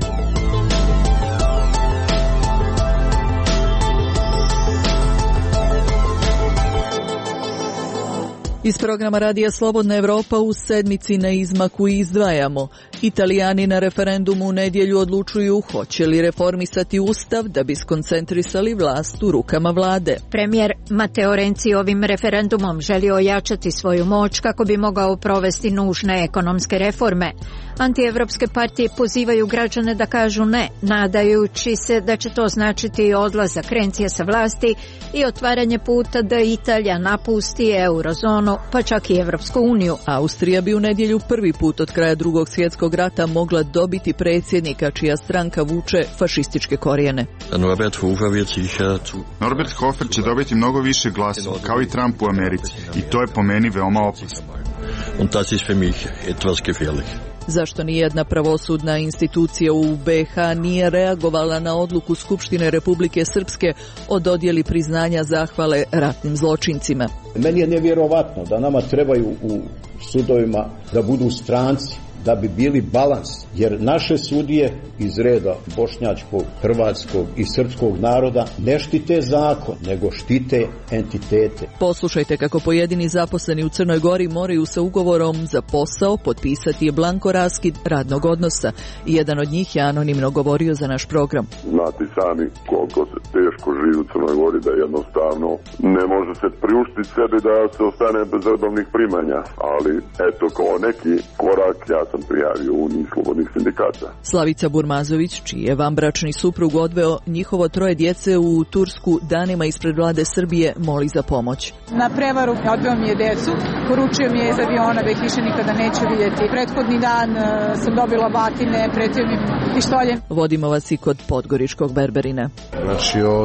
Iz programa Radija Slobodna Evropa u sedmici na izmaku izdvajamo. Italijani na referendumu u nedjelju odlučuju hoće li reformisati ustav da bi skoncentrisali vlast u rukama vlade. Premijer Matteo Renzi ovim referendumom želi ojačati svoju moć kako bi mogao provesti nužne ekonomske reforme. Antievropske partije pozivaju građane da kažu ne, nadajući se da će to značiti odlazak Renzija sa vlasti i otvaranje puta da Italija napusti eurozonu, pa čak i Evropsku uniju. Austrija bi u nedjelju prvi put od kraja Drugog svjetskog rata mogla dobiti predsjednika čija stranka vuče fašističke korijene. Norbert Hofer wird sicher zu... Norbert Hofer će dobiti mnogo više glasova, kao i Trump u Americi, i to je po meni veoma opasno. Und das ist für mich etwas gefährlich. Zašto nijedna pravosudna institucija u be ha nije reagovala na odluku Skupštine Republike Srpske o dodjeli priznanja zahvale ratnim zločincima? Meni je nevjerovatno da nama trebaju u sudovima da budu stranci, da bi bili balans, jer naše sudije iz reda bošnjačkog, hrvatskog i srpskog naroda ne štite zakon, nego štite entitete. Poslušajte kako pojedini zaposleni u Crnoj Gori moraju sa ugovorom za posao potpisati je blanko raskid radnog odnosa. Jedan od njih je anonimno govorio za naš program. Znate sami koliko se teško živi u Crnoj Gori, da jednostavno ne može se priuštiti sebi da se ostane bez redovnih primanja, ali eto kao neki korak ja sam prijavio Uniji slobodnih sindikata. Slavica Burmazović, čiji je vanbračni suprug odveo njihovo troje djece u Tursku danima ispred vlade Srbije, moli za pomoć. Na prevaru odveo mi je decu, poručio mi je iz aviona da ih više nikada neće vidjeti. Prethodni dan sam dobila batine, pretio mi pištoljem. Vodimo vas i kod podgoričkog berberina. Znači od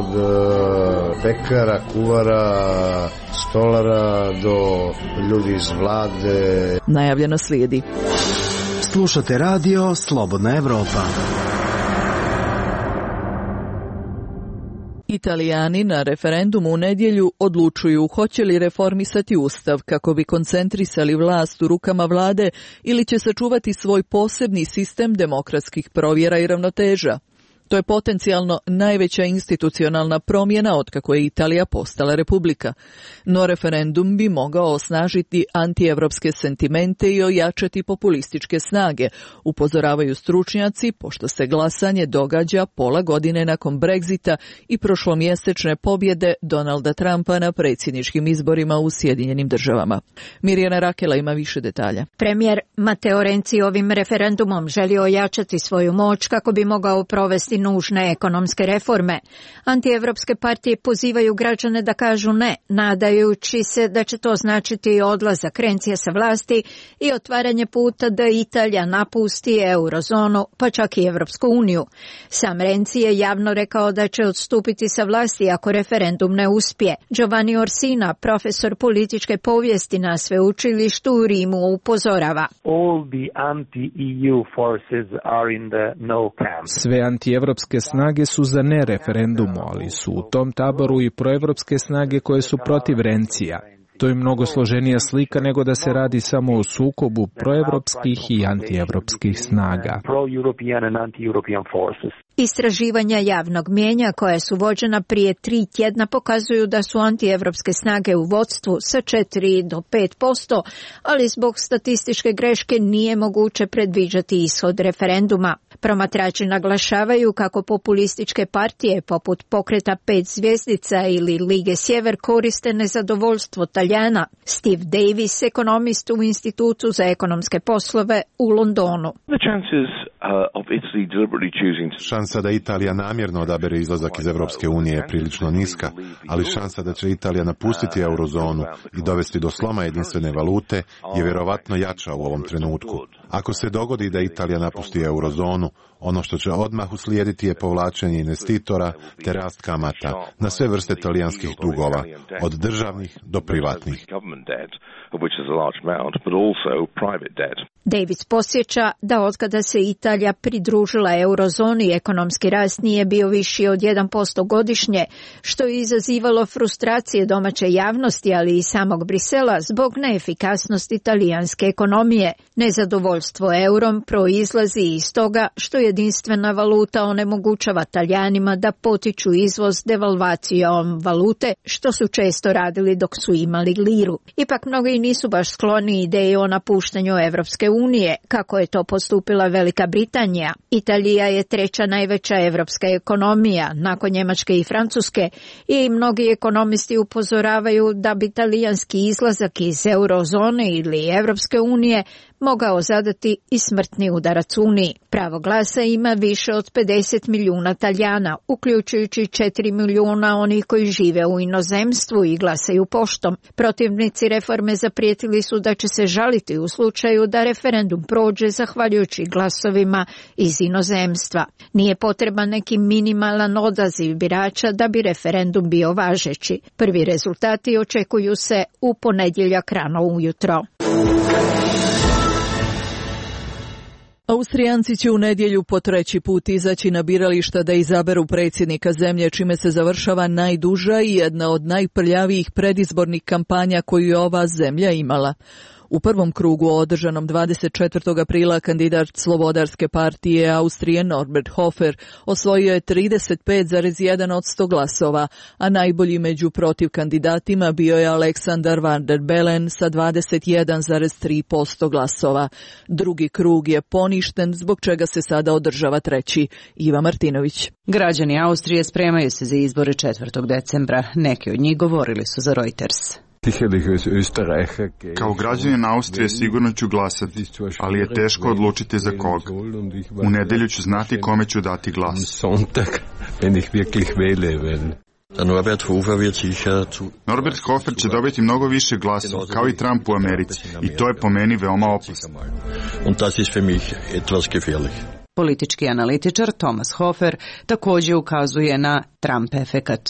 pekara, kuvara, stolara do ljudi iz vlade. Najavljeno slijedi. Slušate radio Slobodna Evropa. Italijani na referendumu u nedjelju odlučuju hoće li reformisati ustav kako bi koncentrisali vlast u rukama vlade ili će sačuvati svoj posebni sistem demokratskih provjera i ravnoteža. To je potencijalno najveća institucionalna promjena otkako je Italija postala republika. No referendum bi mogao osnažiti antievropske sentimente i ojačati populističke snage, upozoravaju stručnjaci, pošto se glasanje događa pola godine nakon Brexita i prošlomjesečne pobjede Donalda Trumpa na predsjedničkim izborima u Sjedinjenim državama. Mirjana Rakela ima više detalja. Premijer Matteo Renzi ovim referendumom želi ojačati svoju moć kako bi mogao provesti nužne ekonomske reforme. Antievropske partije pozivaju građane da kažu ne, nadajući se da će to značiti odlazak Renzija sa vlasti i otvaranje puta da Italija napusti eurozonu, pa čak i Evropsku uniju. Sam Renzi je javno rekao da će odstupiti sa vlasti ako referendum ne uspije. Giovanni Orsina, profesor političke povijesti na sveučilištu u Rimu, upozorava. All the anti-E U forces are in the no camp. Sve antievropske snage su za ne referendumu, ali su u tom taboru i proevropske snage koje su protiv Renzija. To je mnogo složenija slika nego da se radi samo o sukobu proevropskih i antievropskih snaga. Istraživanja javnog mijenja koja su vođena prije tri tjedna pokazuju da su antievropske snage u vodstvu sa četiri do pet posto, ali zbog statističke greške nije moguće predviđati ishod referenduma. Promatrači naglašavaju kako populističke partije poput Pokreta pet zvjezdica ili Lige Sjever koriste nezadovoljstvo Talijana. Steve Davis, ekonomist u Institutu za ekonomske poslove u Londonu. Šansa da Italija namjerno odabere izlazak iz Europske unije je prilično niska, ali šansa da će Italija napustiti eurozonu i dovesti do sloma jedinstvene valute je vjerovatno jača u ovom trenutku. Ako se dogodi da Italija napusti eurozonu, ono što će odmah uslijediti je povlačenje investitora te rast kamata na sve vrste talijanskih dugova, od državnih do privatnih. Davis posjeća da otkada se Italija pridružila eurozoni, ekonomski rast nije bio viši od jedan posto godišnje, što je izazivalo frustracije domaće javnosti, ali i samog Brisela zbog neefikasnosti talijanske ekonomije. Nezadovoljstvo eurom proizlazi iz toga što jedinstvena valuta onemogućava Talijanima da potiču izvoz devalvacijom valute, što su često radili dok su imali liru. Ipak mnogi nisu baš skloni ideji o napuštanju Evropske unije, kako je to postupila Velika Britanija. Italija je treća najveća evropska ekonomija, nakon Njemačke i Francuske, i mnogi ekonomisti upozoravaju da bi talijanski izlazak iz eurozone ili Evropske unije mogao zadati i smrtni udarac Uniji. Pravo glasa ima više od pedeset milijuna Talijana, uključujući četiri milijuna onih koji žive u inozemstvu i glasaju poštom. Protivnici reforme zaprijetili su da će se žaliti u slučaju da referendum prođe zahvaljujući glasovima iz inozemstva. Nije potreban neki minimalan odaziv birača da bi referendum bio važeći. Prvi rezultati očekuju se u ponedjeljak rano ujutro. Austrijanci će u nedjelju po treći put izaći na birališta da izaberu predsjednika zemlje, čime se završava najduža i jedna od najprljavijih predizbornih kampanja koju je ova zemlja imala. U prvom krugu održanom dvadeset četvrtog aprila kandidat Slobodarske partije Austrije Norbert Hofer osvojio je trideset pet zarez jedan posto glasova, a najbolji među protiv kandidatima bio je Alexander Van der Bellen sa dvadeset jedan zarez tri posto glasova. Drugi krug je poništen, zbog čega se sada održava treći. Iva Martinović. Građani Austrije spremaju se za izbore četvrtog decembra. Neki od njih govorili su za Reuters. Kao građanin Austrije sigurno ću glasati, ali je teško odlučiti za koga. U nedelju ću znati kome ću dati glas. Norbert Hofer će dobiti mnogo više glasova, kao i Trump u Americi, i to je po meni veoma opasno. Politički analitičar Thomas Hofer također ukazuje na Trump efekat.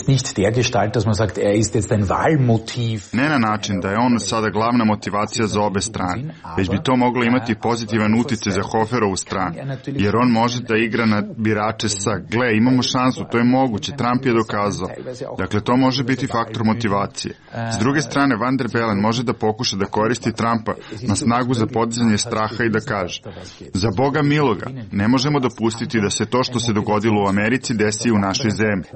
Ne na način da je on sada glavna motivacija za obe strane, već bi to moglo imati pozitivan utjecaj za Hoferovu stranu, jer on može da igra na birače sa gle, imamo šansu, to je moguće, Trump je dokazao. Dakle, to može biti faktor motivacije. S druge strane, Van der Bellen može da pokuša da koristi Trumpa na snagu za podizanje straha i da kaže: za Boga miloga, ne možemo dopustiti da se to što se dogodilo u Americi desi u našoj zemlji.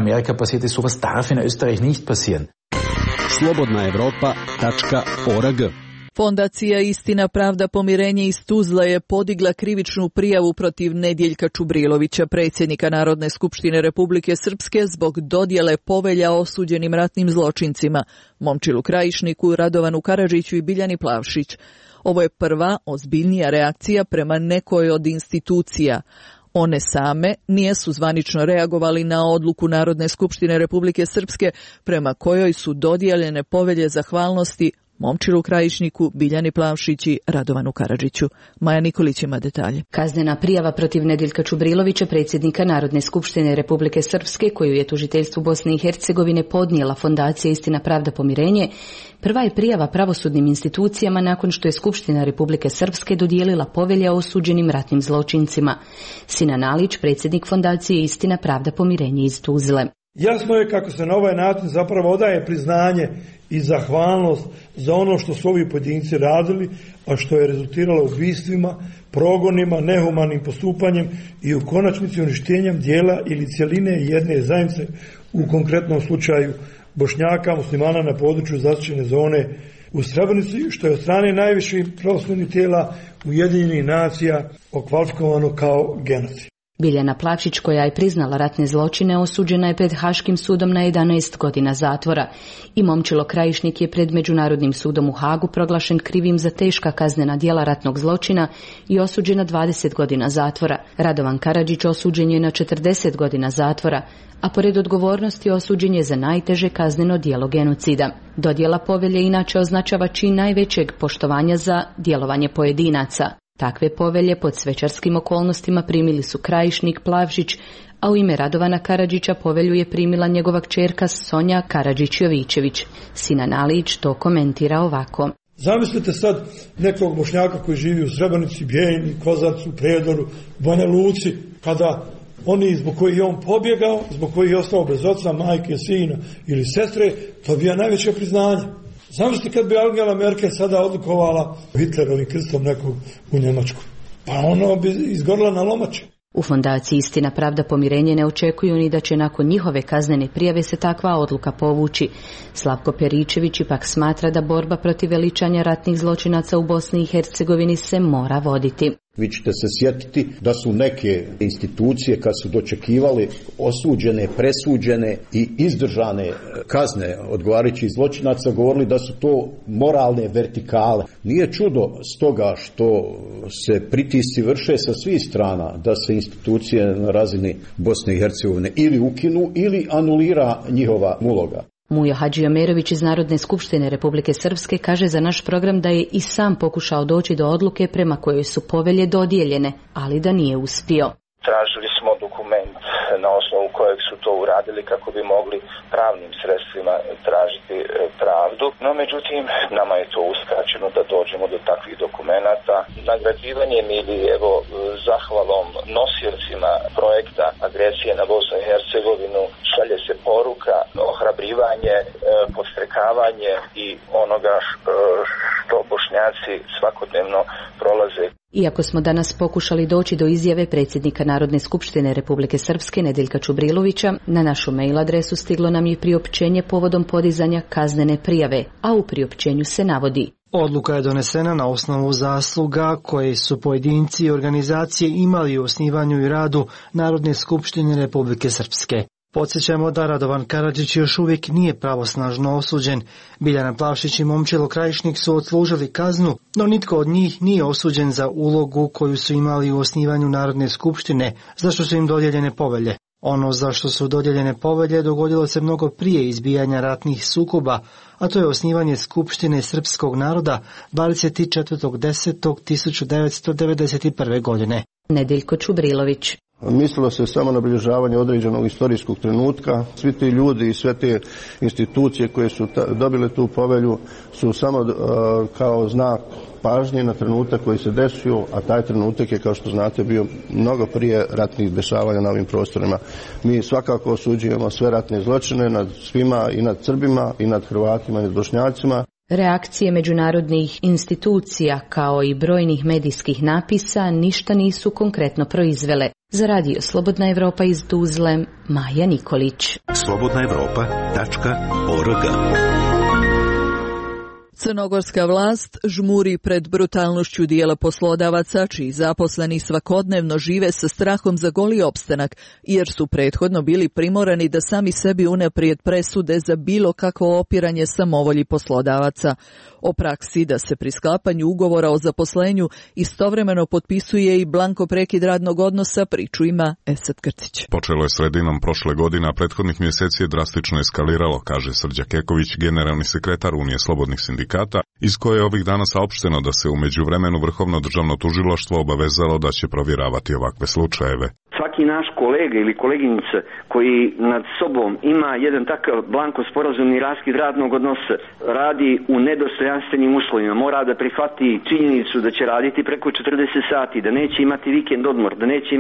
slobodna evropa tačka org. Fondacija Istina, pravda, pomirenje iz Tuzle je podigla krivičnu prijavu protiv Nedjeljka Čubrilovića, predsjednika Narodne skupštine Republike Srpske, zbog dodjele povelja osuđenim ratnim zločincima Momčilu Krajišniku, Radovanu Karadžiću i Biljani Plavšić. Ovo je prva ozbiljnija reakcija prema nekoj od institucija. One same nisu zvanično reagovali na odluku Narodne skupštine Republike Srpske prema kojoj su dodijeljene povelje zahvalnosti Momčilu Krajišniku, Biljani Plavšić i Radovanu Karadžiću. Maja Nikolić ima detalje. Kaznena prijava protiv Nedjeljka Čubrilovića, predsjednika Narodne skupštine Republike Srpske, koju je tužiteljstvu Bosne i Hercegovine podnijela Fondacija Istina, pravda, pomirenje, prva je prijava pravosudnim institucijama nakon što je Skupština Republike Srpske dodijelila povelje osuđenim ratnim zločincima. Sinan Alić, predsjednik Fondacije Istina, pravda, pomirenje iz Tuzle. Jasno je kako se na ovaj način zapravo odaje priznanje i zahvalnost za ono što su ovi pojedinci radili, a što je rezultiralo ubistvima, progonima, nehumanim postupanjem i u konačnici uništenjem dijela ili cjeline jedne zajednice, u konkretnom slučaju Bošnjaka, muslimana na području zaštićene zone u Srebrenici, što je od strane najviših pravosudnih tijela Ujedinjenih nacija okvalifikovano kao genocid. Biljana Plavšić, koja je priznala ratne zločine, osuđena je pred Haškim sudom na jedanaest godina zatvora i Momčilo Krajišnik je pred Međunarodnim sudom u Hagu proglašen krivim za teška kaznena djela ratnog zločina i osuđen na dvadeset godina zatvora. Radovan Karadžić osuđen je na četrdeset godina zatvora, a pored odgovornosti osuđen je za najteže kazneno djelo genocida. Dodjela povelje inače označava čin najvećeg poštovanja za djelovanje pojedinaca. Takve povelje pod svečarskim okolnostima primili su Krajišnik, Plavšić, a u ime Radovana Karadžića povelju je primila njegova kćerka Sonja Karadžić-Jovićević. Sinan Alić to komentira ovako. Zamislite sad nekog Bošnjaka koji živi u Srebrenici, Bijeljini, Kozarcu, Prijedoru, Banja Luci, kada oni zbog kojih je on pobjegao, zbog kojih je ostao bez oca, majke, sina ili sestre, to bi ja najveće priznanje. Zamislite kad bi Angela Merkel sada odlikovala Hitlerovim krstom nekog u Njemačku. Pa ono bi izgorila na lomači. U fondaciji Istina, pravda, pomirenje ne očekuju ni da će nakon njihove kaznene prijave se takva odluka povući. Slavko Peričević ipak smatra da borba protiv veličanja ratnih zločinaca u Bosni i Hercegovini se mora voditi. Vi ćete se sjetiti da su neke institucije kad su dočekivali osuđene, presuđene i izdržane kazne odgovarajućih zločinaca govorili da su to moralne vertikale. Nije čudo stoga što se pritisci vrše sa svih strana da se institucije na razini Bosne i Hercegovine ili ukinu ili anulira njihova uloga. Mujo Hadžiomerović iz Narodne skupštine Republike Srpske kaže za naš program da je i sam pokušao doći do odluke prema kojoj su povelje dodijeljene, ali da nije uspio. Tražili smo dokument na osnovu kojeg su to uradili kako bi mogli pravnim sredstvima tražiti pravdu, no međutim nama je to uskraćeno da dođemo do takvih dokumenata. Nagrađivanjem ili evo zahvalom nosiocima projekta agresije na Bosnu i Hercegovinu šalje se poruka, ohrabrivanje, podstrekavanje i onoga što Bošnjaci svakodnevno prolaze. Iako smo danas pokušali doći do izjave predsjednika Narodne skupštine Republike Srpske Nedeljka Čubrilovića, na našu mail adresu stiglo nam je priopćenje povodom podizanja kaznene prijave, a u priopćenju se navodi: odluka je donesena na osnovu zasluga koje su pojedinci i organizacije imali u osnivanju i radu Narodne skupštine Republike Srpske. Podsjećamo da Radovan Karadžić još uvijek nije pravosnažno osuđen. Biljana Plavšić i Momčilo Krajišnik su odslužili kaznu, no nitko od njih nije osuđen za ulogu koju su imali u osnivanju Narodne skupštine, za što su im dodijeljene povelje. Ono za što su dodijeljene povelje dogodilo se mnogo prije izbijanja ratnih sukoba, a to je osnivanje Skupštine srpskog naroda dvadeset četvrtog desetog tisuću devetsto devedeset prve. godine. Nedeljko Čubrilović. Mislilo se samo na obilježavanje određenog istorijskog trenutka. Svi ti ljudi i sve te institucije koje su ta, dobile tu povelju su samo uh, kao znak pažnje na trenutak koji se desio, a taj trenutak je, kao što znate, bio mnogo prije ratnih dešavanja na ovim prostorima. Mi svakako osuđujemo sve ratne zločine nad svima, i nad Srbima, i nad Hrvatima, i nad Bošnjacima. Reakcije međunarodnih institucija kao i brojnih medijskih napisa ništa nisu konkretno proizvele. Za radio Slobodna Evropa iz Tuzle, Maja Nikolić. slobodna evropa tačka org. Crnogorska vlast žmuri pred brutalnošću dijela poslodavaca čiji zaposleni svakodnevno žive sa strahom za goli opstanak, jer su prethodno bili primorani da sami sebi unaprijed presude za bilo kakvo opiranje samovolji poslodavaca. O praksi da se pri sklapanju ugovora o zaposlenju istovremeno potpisuje i blanko prekid radnog odnosa priču ima Esad Krcić. Počelo je sredinom prošle godine, a prethodnih mjeseci je drastično eskaliralo, kaže Srđa Keković, generalni sekretar Unije slobodnih sindikata, iz koje je ovih dana saopšteno da se u međuvremenu Vrhovno državno tužilaštvo obavezalo da će provjeravati ovakve slučajeve. Svaki naš kolega ili koleginica koji nad sobom ima jedan takav blanko sporazumni raskid radnog odnosa, radi u nedostojanstvenim uslovima, mora da prihvati činjenicu da će raditi preko četrdeset sati, da neće imati vikend odmor, da neće imati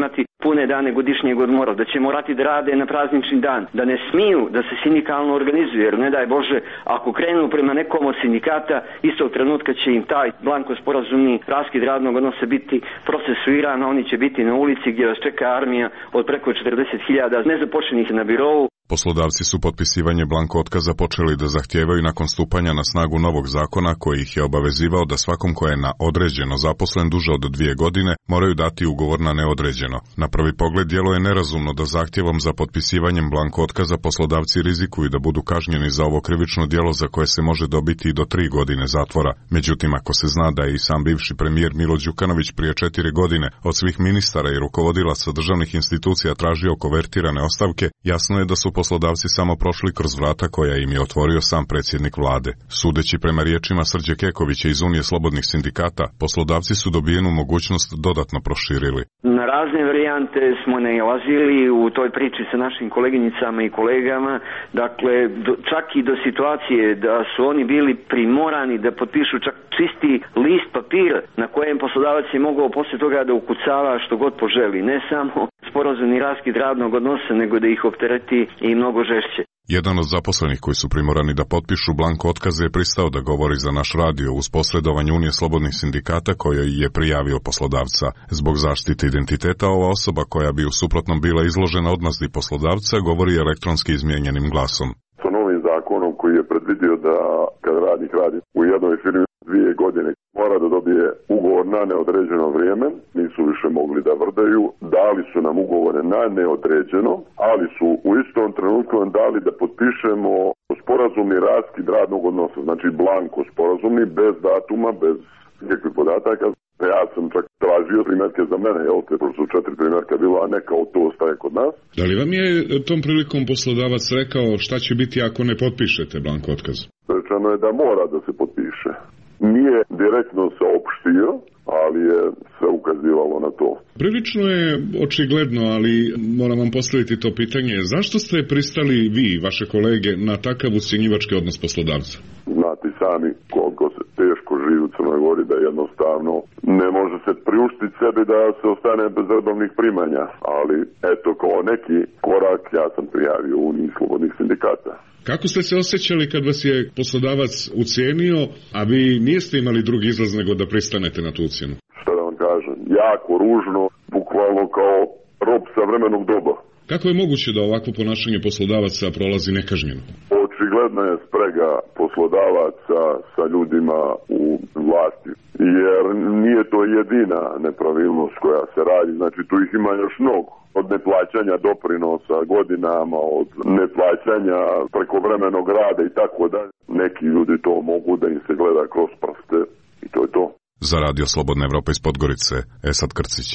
pune dane godišnjeg odmora, da će morati da rade na praznični dan, da ne smiju da se sindikalno organizuju, jer ne daj Bože, ako krenu prema nekom od sindikata, istog trenutka će im taj blanko sporazumni raskid radnog odnosa biti procesuiran, a oni će biti na ulici gdje vas čeka armija od preko četrdeset hiljada nezaposlenih na birovu. Poslodavci su potpisivanje blanko otkaza počeli da zahtijevaju nakon stupanja na snagu novog zakona koji ih je obavezivao da svakom ko je na određeno zaposlen duže od dvije godine moraju dati ugovor na neodređeno. Na prvi pogled djeluje nerazumno da zahtjevom za potpisivanjem blanko otkaza poslodavci rizikuju da budu kažnjeni za ovo krivično djelo za koje se može dobiti i do tri godine zatvora. Međutim, ako se zna da je i sam bivši premijer Milo Đukanović prije četiri godine od svih ministara i rukovodilaca državnih institucija tražio kovertirane ostavke, jasno je da su poslodavci samo prošli kroz vrata koja im je otvorio sam predsjednik vlade. Sudeći prema riječima Srđe Kekovića iz Unije slobodnih sindikata, poslodavci su dobijenu mogućnost dodatno proširili. Na razne varijante smo nailazili u toj priči sa našim koleginicama i kolegama, dakle do, čak i do situacije da su oni bili primorani da potpišu čak čisti list papira na kojem poslodavac je mogao poslije toga da ukucava što god poželi, ne samo sporazumni raskid radnog odnosa, nego da ih optereti i mnogo žešće. Jedan od zaposlenih koji su primorani da potpišu blanko otkaze je pristao da govori za naš radio uz posredovanje Unije slobodnih sindikata kojoj je prijavio poslodavca. Zbog zaštite identiteta ova osoba koja bi u suprotnom bila izložena odmazdi poslodavca govori elektronski izmijenjenim glasom. Sa novim zakonom koji je predvidio da kad radnik radi u jednoj firmi dvije godine mora da dobije ugovor na neodređeno vrijeme, nisu više mogli da vrdaju, dali su nam ugovore na neodređeno, ali su u istom trenutku nam dali da potpišemo sporazumni raskid radnog odnosa, znači blanko sporazumni, bez datuma, bez nikakvih podataka. Ja sam čak tražio primjerke za mene, jel te, pošto su četiri primjerka bilo, a ne kao to ostaje kod nas. Da li vam je tom prilikom poslodavac rekao šta će biti ako ne potpišete blanko otkaz? Rečeno je da mora da se potpiše. Nije direktno saopštio, ali je se ukazivalo na to. Prilično je očigledno, ali moram vam postaviti to pitanje. Zašto ste pristali vi i vaše kolege na takav ucjenjivački odnos poslodavca? Znate sami koliko se teško živi u Crnoj Gori, da jednostavno ne može se priuštiti sebi da se ostane bez redovnih primanja, ali eto kao neki korak ja sam prijavio u Uniji slobodnih sindikata. Kako ste se osjećali kad vas je poslodavac ucijenio, a vi niste imali drugi izlaz nego da pristanete na tu ucjenu? Šta da vam kažem, jako ružno, bukvalno kao rob sa vremenog doba. Kako je moguće da ovakvo ponašanje poslodavaca prolazi nekažnjeno? Očigledna je sprega poslodavaca sa ljudima u vlasti, jer nije to jedina nepravilnost koja se radi, znači tu ih ima još mnogo. Od neplaćanja doprinosa godinama, od neplaćanja prekovremenog rada i tako dalje. Neki ljudi to mogu da im se gleda kroz prste i to je to. Za Radio Slobodna Evropa iz Podgorice, Esad Krcić.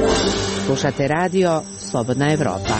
Slušate radio Slobodna Evropa.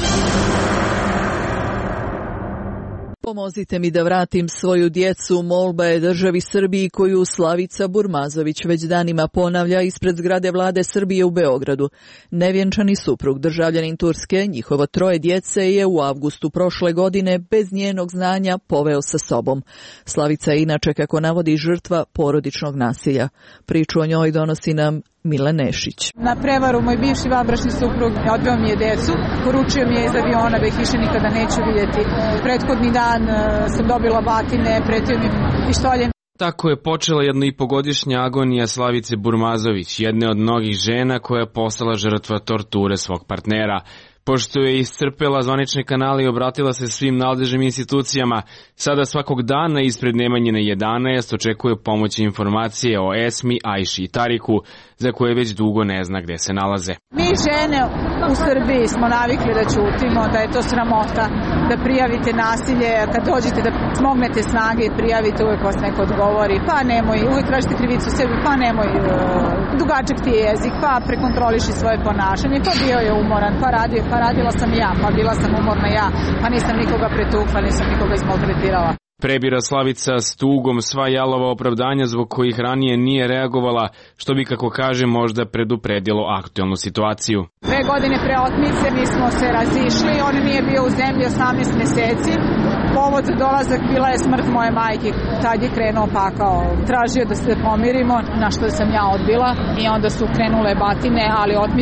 Pomozite mi da vratim svoju djecu, molba je državi Srbiji koju Slavica Burmazović već danima ponavlja ispred zgrade vlade Srbije u Beogradu. Nevjenčani suprug, državljanin Turske, njihovo troje djece je u avgustu prošle godine bez njenog znanja poveo sa sobom. Slavica je inače, kako navodi, žrtva porodičnog nasilja. Priču o njoj donosi nam Mila Nešić. Na prevaru moj bivši vanbračni suprug odveo mi je decu, poručio mi je iz aviona da ih više nikada neću vidjeti. Prethodni dan sam dobila batine, pretio mi pištoljem. Tako je počela jednoipogodišnja agonija Slavice Burmazović, jedne od mnogih žena koja je postala žrtva torture svog partnera. Pošto je iscrpela zvanične kanale i obratila se svim nadležnim institucijama, sada svakog dana ispred Nemanjine jedanaest očekuje pomoć i informacije o Esmi, Ajši i Tariku, za koje već dugo ne zna gde se nalaze. Mi žene u Srbiji smo navikli da ćutimo, da je to sramota, da prijavite nasilje, kad dođete da smognete snage i prijavite, uvijek vas neko odgovori, pa nemoj, uvijek tražite krivicu sebi, pa nemoj, uh, dugačak ti je jezik, pa prekontroliši svoje ponašanje, pa bio je umoran, pa radio, pa radila sam ja, pa bila sam umorna ja, pa nisam nikoga pretukla, nisam nikoga izmaltretirala. Prebira Slavica s tugom sva jalova opravdanja zbog kojih ranije nije reagovala, što bi, kako kaže, možda predupredilo aktualnu situaciju. Dve godine pre otmice mi smo se razišli, on nije bio u zemlji osamnaest meseci. Povod za dolazak bila je smrt moje majke. Tad je krenuo pakao. Tražio da se pomirimo, na što sam ja odbila, i onda su krenule batine, ali otmica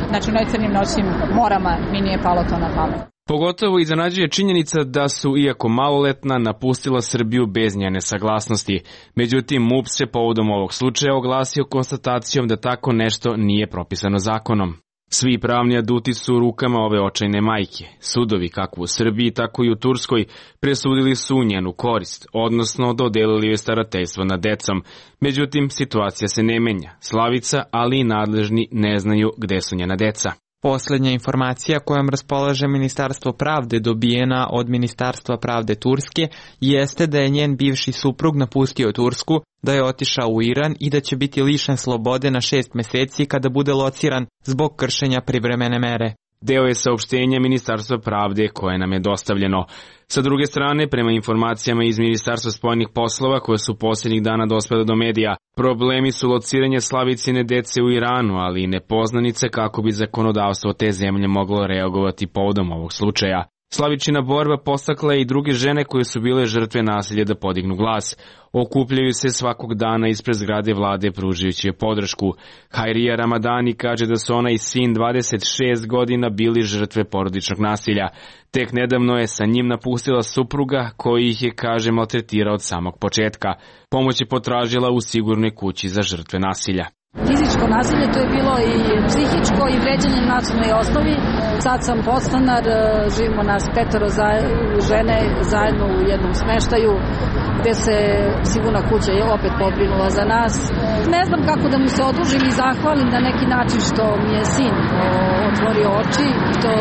znači u najcrnijim noćnim morama mi nije palo to na pamet. Pogotovo iznenađuje činjenica da su, iako maloletna, napustila Srbiju bez njene saglasnosti. Međutim, M U P se povodom ovog slučaja oglasio konstatacijom da tako nešto nije propisano zakonom. Svi pravni aduti su u rukama ove očajne majke. Sudovi, kako u Srbiji, tako i u Turskoj, presudili su u njenu korist, odnosno dodelili joj starateljstvo nad decom. Međutim, situacija se ne menja. Slavica, ali i nadležni ne znaju gde su njena deca. Poslednja informacija kojom raspolaže Ministarstvo pravde dobijena od Ministarstva pravde Turske jeste da je njen bivši suprug napustio Tursku, da je otišao u Iran i da će biti lišen slobode na šest meseci kada bude lociran zbog kršenja privremene mere. Deo je saopštenja Ministarstva pravde koje nam je dostavljeno. Sa druge strane, prema informacijama iz Ministarstva spoljnih poslova koje su posljednjih dana dospele do medija, problemi su lociranje Slavicine dece u Iranu, ali i nepoznanice kako bi zakonodavstvo te zemlje moglo reagovati povodom ovog slučaja. Slavičina borba postakla je i druge žene koje su bile žrtve nasilja da podignu glas. Okupljaju se svakog dana ispred zgrade vlade pružajući je podršku. Hajrija Ramadani kaže da su ona i sin dvadeset šest godina bili žrtve porodičnog nasilja. Tek nedavno je sa njim napustila supruga koji ih je, kaže, maltretirao od samog početka. Pomoć je potražila u sigurnoj kući za žrtve nasilja. Fizičko nasilje, to je bilo i psihičko i vređanje na nacionalnoj osnovi. Sad sam podstanar, živimo nas petoro žene zajedno u jednom smeštaju gde se sigurna kuća je opet pobrinula za nas. Ne znam kako da mu se odužim i zahvalim na neki način što mi je sin otvorio oči, što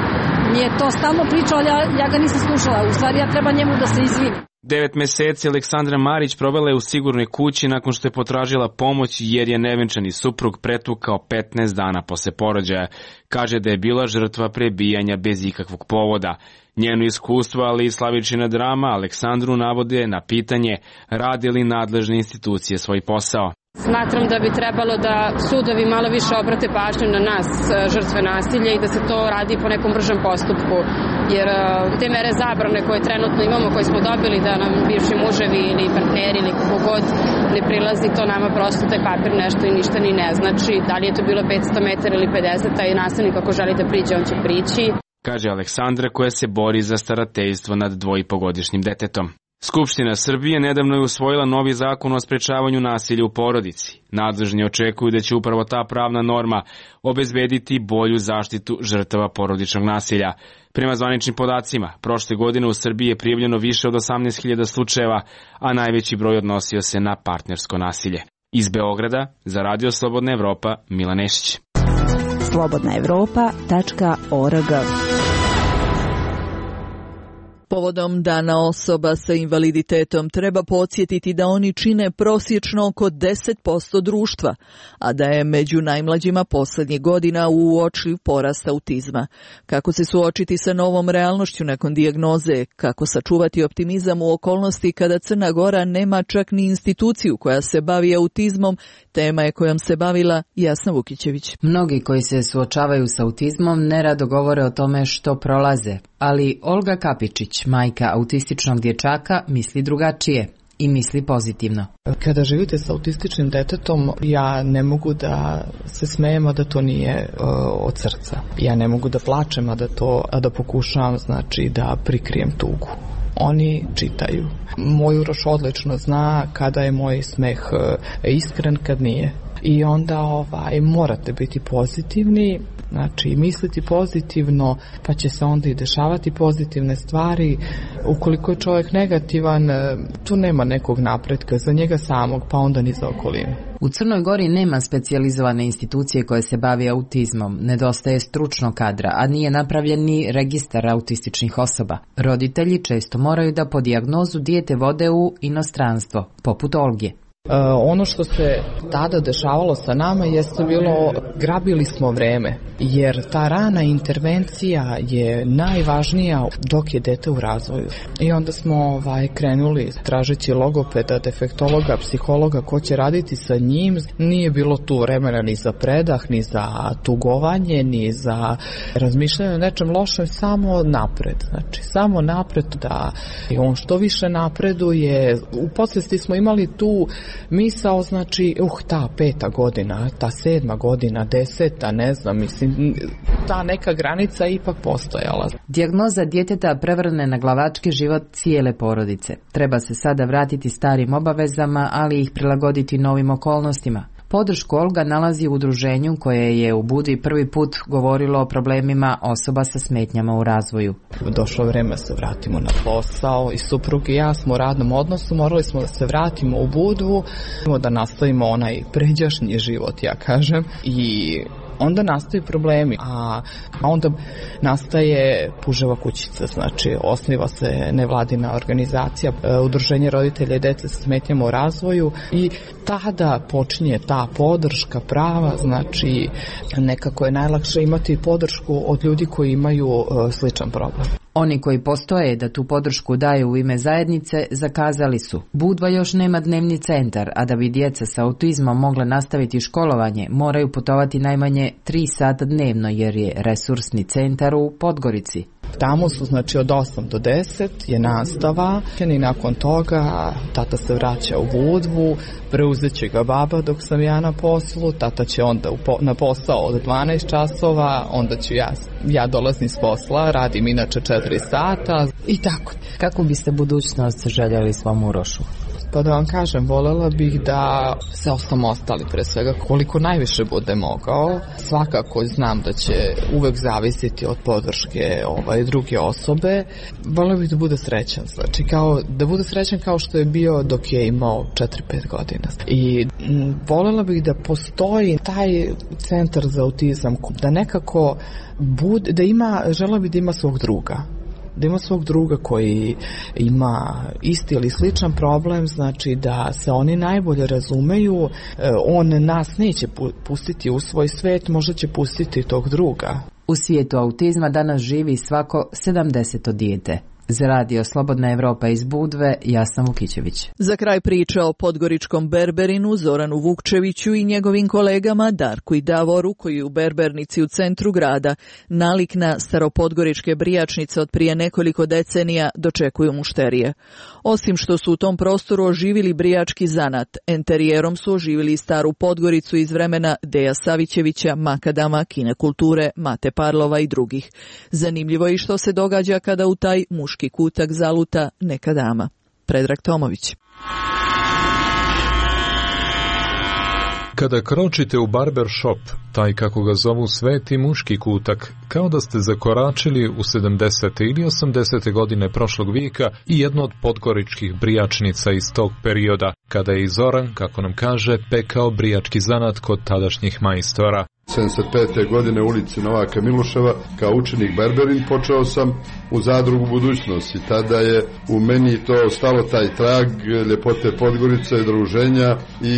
mi je to stalno pričao, ali ja, ja ga nisam slušala. U stvari ja treba njemu da se izvinim. Devet meseci Aleksandra Marić provela je u sigurnoj kući nakon što je potražila pomoć jer je nevenčani suprug pretukao petnaest dana posle porođaja. Kaže da je bila žrtva prebijanja bez ikakvog povoda. Njeno iskustvo, ali i Slavičina drama Aleksandru navode na pitanje rade li nadležne institucije svoj posao. Smatram da bi trebalo da sudovi malo više obrate pažnju na nas, žrtve nasilja, i da se to radi po nekom bržem postupku, jer te mere zabrane koje trenutno imamo, koje smo dobili da nam bivši muževi ili partneri ili kako god ne prilazi, to nama prosto taj papir nešto i ništa ni ne znači. Da li je to bilo petsto metara ili pedeset, a i nasilnik ako želi da priđe, on će prići. Kaže Aleksandra koja se bori za starateljstvo nad dvojipogodišnjim detetom. Skupština Srbije nedavno je usvojila novi zakon o sprečavanju nasilja u porodici. Nadležni očekuju da će upravo ta pravna norma obezbediti bolju zaštitu žrtava porodičnog nasilja. Prema zvaničnim podacima, prošle godine u Srbiji je prijavljeno više od osamnaest hiljada slučajeva, a najveći broj odnosio se na partnersko nasilje. Iz Beograda, za Radio Slobodna Evropa, Milan Nešić. slobodna evropa tačka org. Povodom Dana osoba sa invaliditetom treba podsjetiti da oni čine prosječno oko deset posto društva, a da je među najmlađima poslednjih godina uočljiv porast autizma. Kako se suočiti sa novom realnošću nakon dijagnoze, kako sačuvati optimizam u okolnosti kada Crna Gora nema čak ni instituciju koja se bavi autizmom, tema je kojom se bavila Jasna Vukićević. Mnogi koji se suočavaju sa autizmom nerado govore o tome što prolaze, ali Olga Kapičić, majka autističnog dječaka, misli drugačije i misli pozitivno. Kada živite sa autističnim detetom, ja ne mogu da se smejem, a da to nije uh, od srca. Ja ne mogu da plačem, a da to, a da pokušavam, znači, da prikrijem tugu. Oni čitaju. Moj Uroš odlično zna kada je moj smeh uh, iskren, kad nije. I onda ovaj, morate biti pozitivni, znači misliti pozitivno, pa će se onda i dešavati pozitivne stvari. Ukoliko je čovjek negativan, tu nema nekog napretka za njega samog, pa onda ni za okolinu. U Crnoj Gori nema specijalizovane institucije koje se bavi autizmom, nedostaje stručnog kadra, a nije napravljen ni registar autističnih osoba. Roditelji često moraju da po dijagnozu dijete vode u inostranstvo, poput Olge. Uh, ono što se tada dešavalo sa nama jeste bilo, grabili smo vreme, jer ta rana intervencija je najvažnija dok je dete u razvoju. I onda smo ovaj, krenuli tražeći logopeda, defektologa, psihologa, ko će raditi sa njim. Nije bilo tu vremena ni za predah, ni za tugovanje, ni za razmišljanje o nečem lošem, samo napred. Znači, samo napred da on što više napreduje. U podsvesti smo imali tu misao, znači, uh, ta peta godina, ta sedma godina, deseta, ne znam, mislim, ta neka granica ipak postojala. Dijagnoza djeteta prevrne na glavački život cijele porodice. Treba se sada vratiti starim obavezama, ali ih prilagoditi novim okolnostima. Podršku Olga nalazi u udruženju koje je u Budvi prvi put govorilo o problemima osoba sa smetnjama u razvoju. Došlo vreme da se vratimo na posao i suprug i ja smo u radnom odnosu, morali smo da se vratimo u Budvu, da nastavimo onaj pređašnji život, ja kažem, i onda nastaju problemi, a onda nastaje Puževa kućica, znači osniva se nevladina organizacija, udruženje roditelja i dece sa smetnjama u razvoju i tada počinje ta podrška prava, znači nekako je najlakše imati podršku od ljudi koji imaju sličan problem. Oni koji postoje da tu podršku daju u ime zajednice zakazali su. Budva još nema dnevni centar, a da bi djeca sa autizmom mogla nastaviti školovanje, moraju putovati najmanje tri sata dnevno jer je resursni centar u Podgorici. Tamo su, znači, od osam do deset je nastava i nakon toga tata se vraća u Budvu, preuzet će ga baba dok sam ja na poslu, tata će onda na posao od dvanaest časova, onda ću ja, ja dolazim s posla, radim inače četiri sata i tako. Kako biste budućnost željeli svom Urošu? Pa da vam kažem, voljela bih da se osamostali pre svega koliko najviše bude mogao. Svakako znam da će uvek zavisiti od podrške ovaj, druge osobe. Voljela bih da bude srećan, znači kao, da bude srećan kao što je bio dok je imao četiri pet godina. I voljela bih da postoji taj centar za autizam, da nekako bude, da ima, želela bih da ima svog druga. Da ima svog druga koji ima isti ili sličan problem, znači da se oni najbolje razumeju, on nas neće pustiti u svoj svet, možda će pustiti tog druga. U svijetu autizma danas živi svako sedamdeseto dijete. Za radio Slobodna Evropa iz Budve, Jasna Vukićević. Za kraj priče o podgoričkom berberinu Zoranu Vukčeviću i njegovim kolegama Darku i Davoru, koji u berbernici u centru grada, nalik na staropodgoričke brijačnice od prije nekoliko decenija, dočekuju mušterije. Osim što su u tom prostoru oživili brijački zanat, enterijerom su oživili i staru Podgoricu iz vremena Deja Savićevića, Makadama, Kine kulture, Mate Parlova i drugih. Zanimljivo je i što se događa kada u taj muški kutak zaluta neka dama. Predrag Tomović. Kada kročite u barber shop, taj kako ga zovu sveti muški kutak, kao da ste zakoračili u sedamdesete ili osamdesete godine prošlog vijeka i jedno od podgoričkih brijačnica iz tog perioda, kada je i Zoran, kako nam kaže, pekao brijački zanat kod tadašnjih majstora. sedamdeset pete godine u ulici Novaka Miloševa kao učenik berberin počeo sam u zadrugu Budućnost i tada je u meni to stalo taj trag ljepote Podgorice i druženja i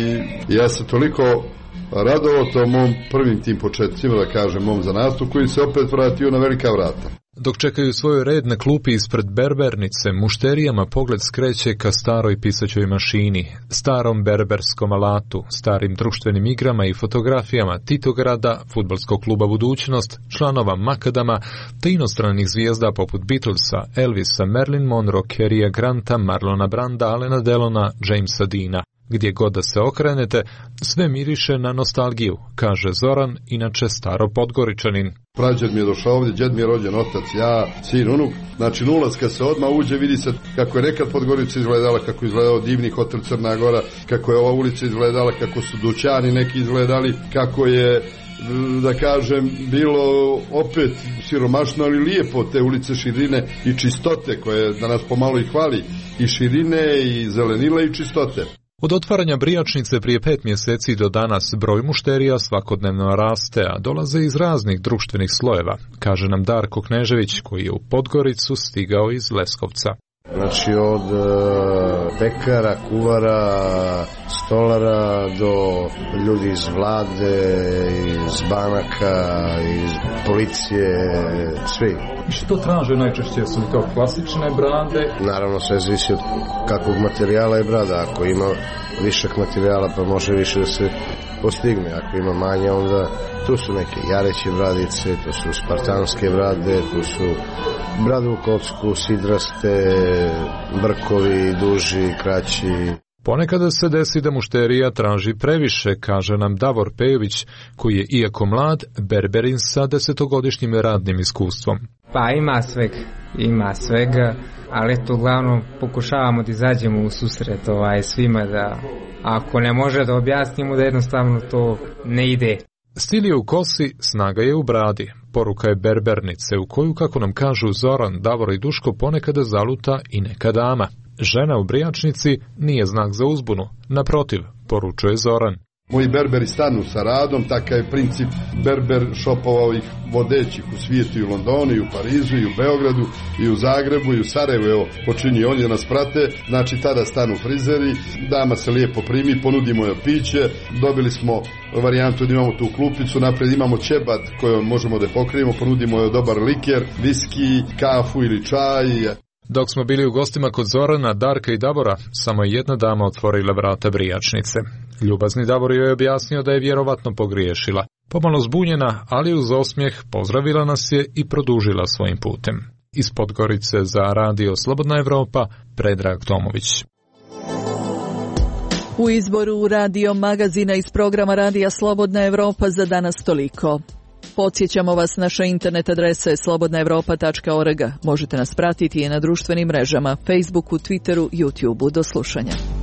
ja se toliko radovao to mom prvim tim početcima, da kažem, mom zanatu koji se opet vratio na velika vrata. Dok čekaju svoj red na klupi ispred berbernice, mušterijama pogled skreće ka staroj pisaćoj mašini, starom berberskom alatu, starim društvenim igrama i fotografijama Titograda, fudbalskog kluba Budućnost, članova Makadama, te inostranih zvijezda poput Beatlesa, Elvisa, Marilyn Monroe, Carrya Granta, Marlona Branda, Alena Delona, Jamesa Deana. Gdje god da se okrenete, sve miriše na nostalgiju, kaže Zoran, inače staro Podgoričanin. Prađed mi je došao ovdje, djed mi je rođen, otac, ja, sin, unuk. Znači nulac kad se odmah uđe, vidi se kako je nekad Podgorica izgledala, kako je izgledao divni hotel Crna Gora, kako je ova ulica izgledala, kako su dućani neki izgledali, kako je, da kažem, bilo opet siromašno, ali lijepo te ulice širine i čistote koje danas pomalo i hvali, i širine i zelenila i čistote. Od otvaranja brijačnice prije pet mjeseci do danas broj mušterija svakodnevno raste, a dolaze iz raznih društvenih slojeva, kaže nam Darko Knežević, koji je u Podgoricu stigao iz Leskovca. Znači od e, pekara, kuvara, stolara do ljudi iz vlade, iz banaka, iz policije, svi. Što traže najčešće? Su li to klasične brade? Naravno, sve zavisi od kakvog materijala je brada. Ako ima višak materijala, pa može više da se postigne. Ako ima manje, onda tu su neke jareće bradice, to su spartanske brade, tu su brade u kocku, sidraste, brkovi, duži, kraći. Ponekada se desi da mušterija traži previše, kaže nam Davor Pejović, koji je, iako mlad, berberin sa desetogodišnjim radnim iskustvom. Pa ima svega, ima svega, ali eto uglavnom pokušavamo da izađemo u susret ovaj, svima, da ako ne može da objasnimo da jednostavno to ne ide. Stil je u kosi, snaga je u bradi. Poruka je berbernice u koju, kako nam kažu Zoran, Davor i Duško, ponekada zaluta i neka dama. Žena u brijačnici nije znak za uzbunu. Naprotiv, poručuje Zoran. Moji berberi stanu sa radom, takav je princip berber šopova ovih vodećih u svijetu, i u Londonu, i u Parizu, i u Beogradu, i u Zagrebu, i u Sarajevu, evo, počinje oni da nas prate, znači tada stanu frizeri, dama se lijepo primi, ponudimo joj piće, dobili smo varijantu da imamo tu klupicu, napred imamo ćebat kojom možemo da pokrijemo, ponudimo joj dobar liker, viski, kafu ili čaj. Dok smo bili u gostima kod Zorana, Darka i Davora, samo je jedna dama otvorila vrata brijačnice. Ljubazni Davor joj je objasnio da je vjerovatno pogriješila. Pomalo zbunjena, ali uz osmijeh pozdravila nas je i produžila svojim putem. Iz Podgorice za Radio Slobodna Evropa, Predrag Tomović. U izboru radio magazina iz programa Radija Slobodna Evropa za danas toliko. Podsjećamo vas, naša internet adresa je slobodna evropa tačka org. Možete nas pratiti i na društvenim mrežama, Facebooku, Twitteru, YouTubeu. Do slušanja.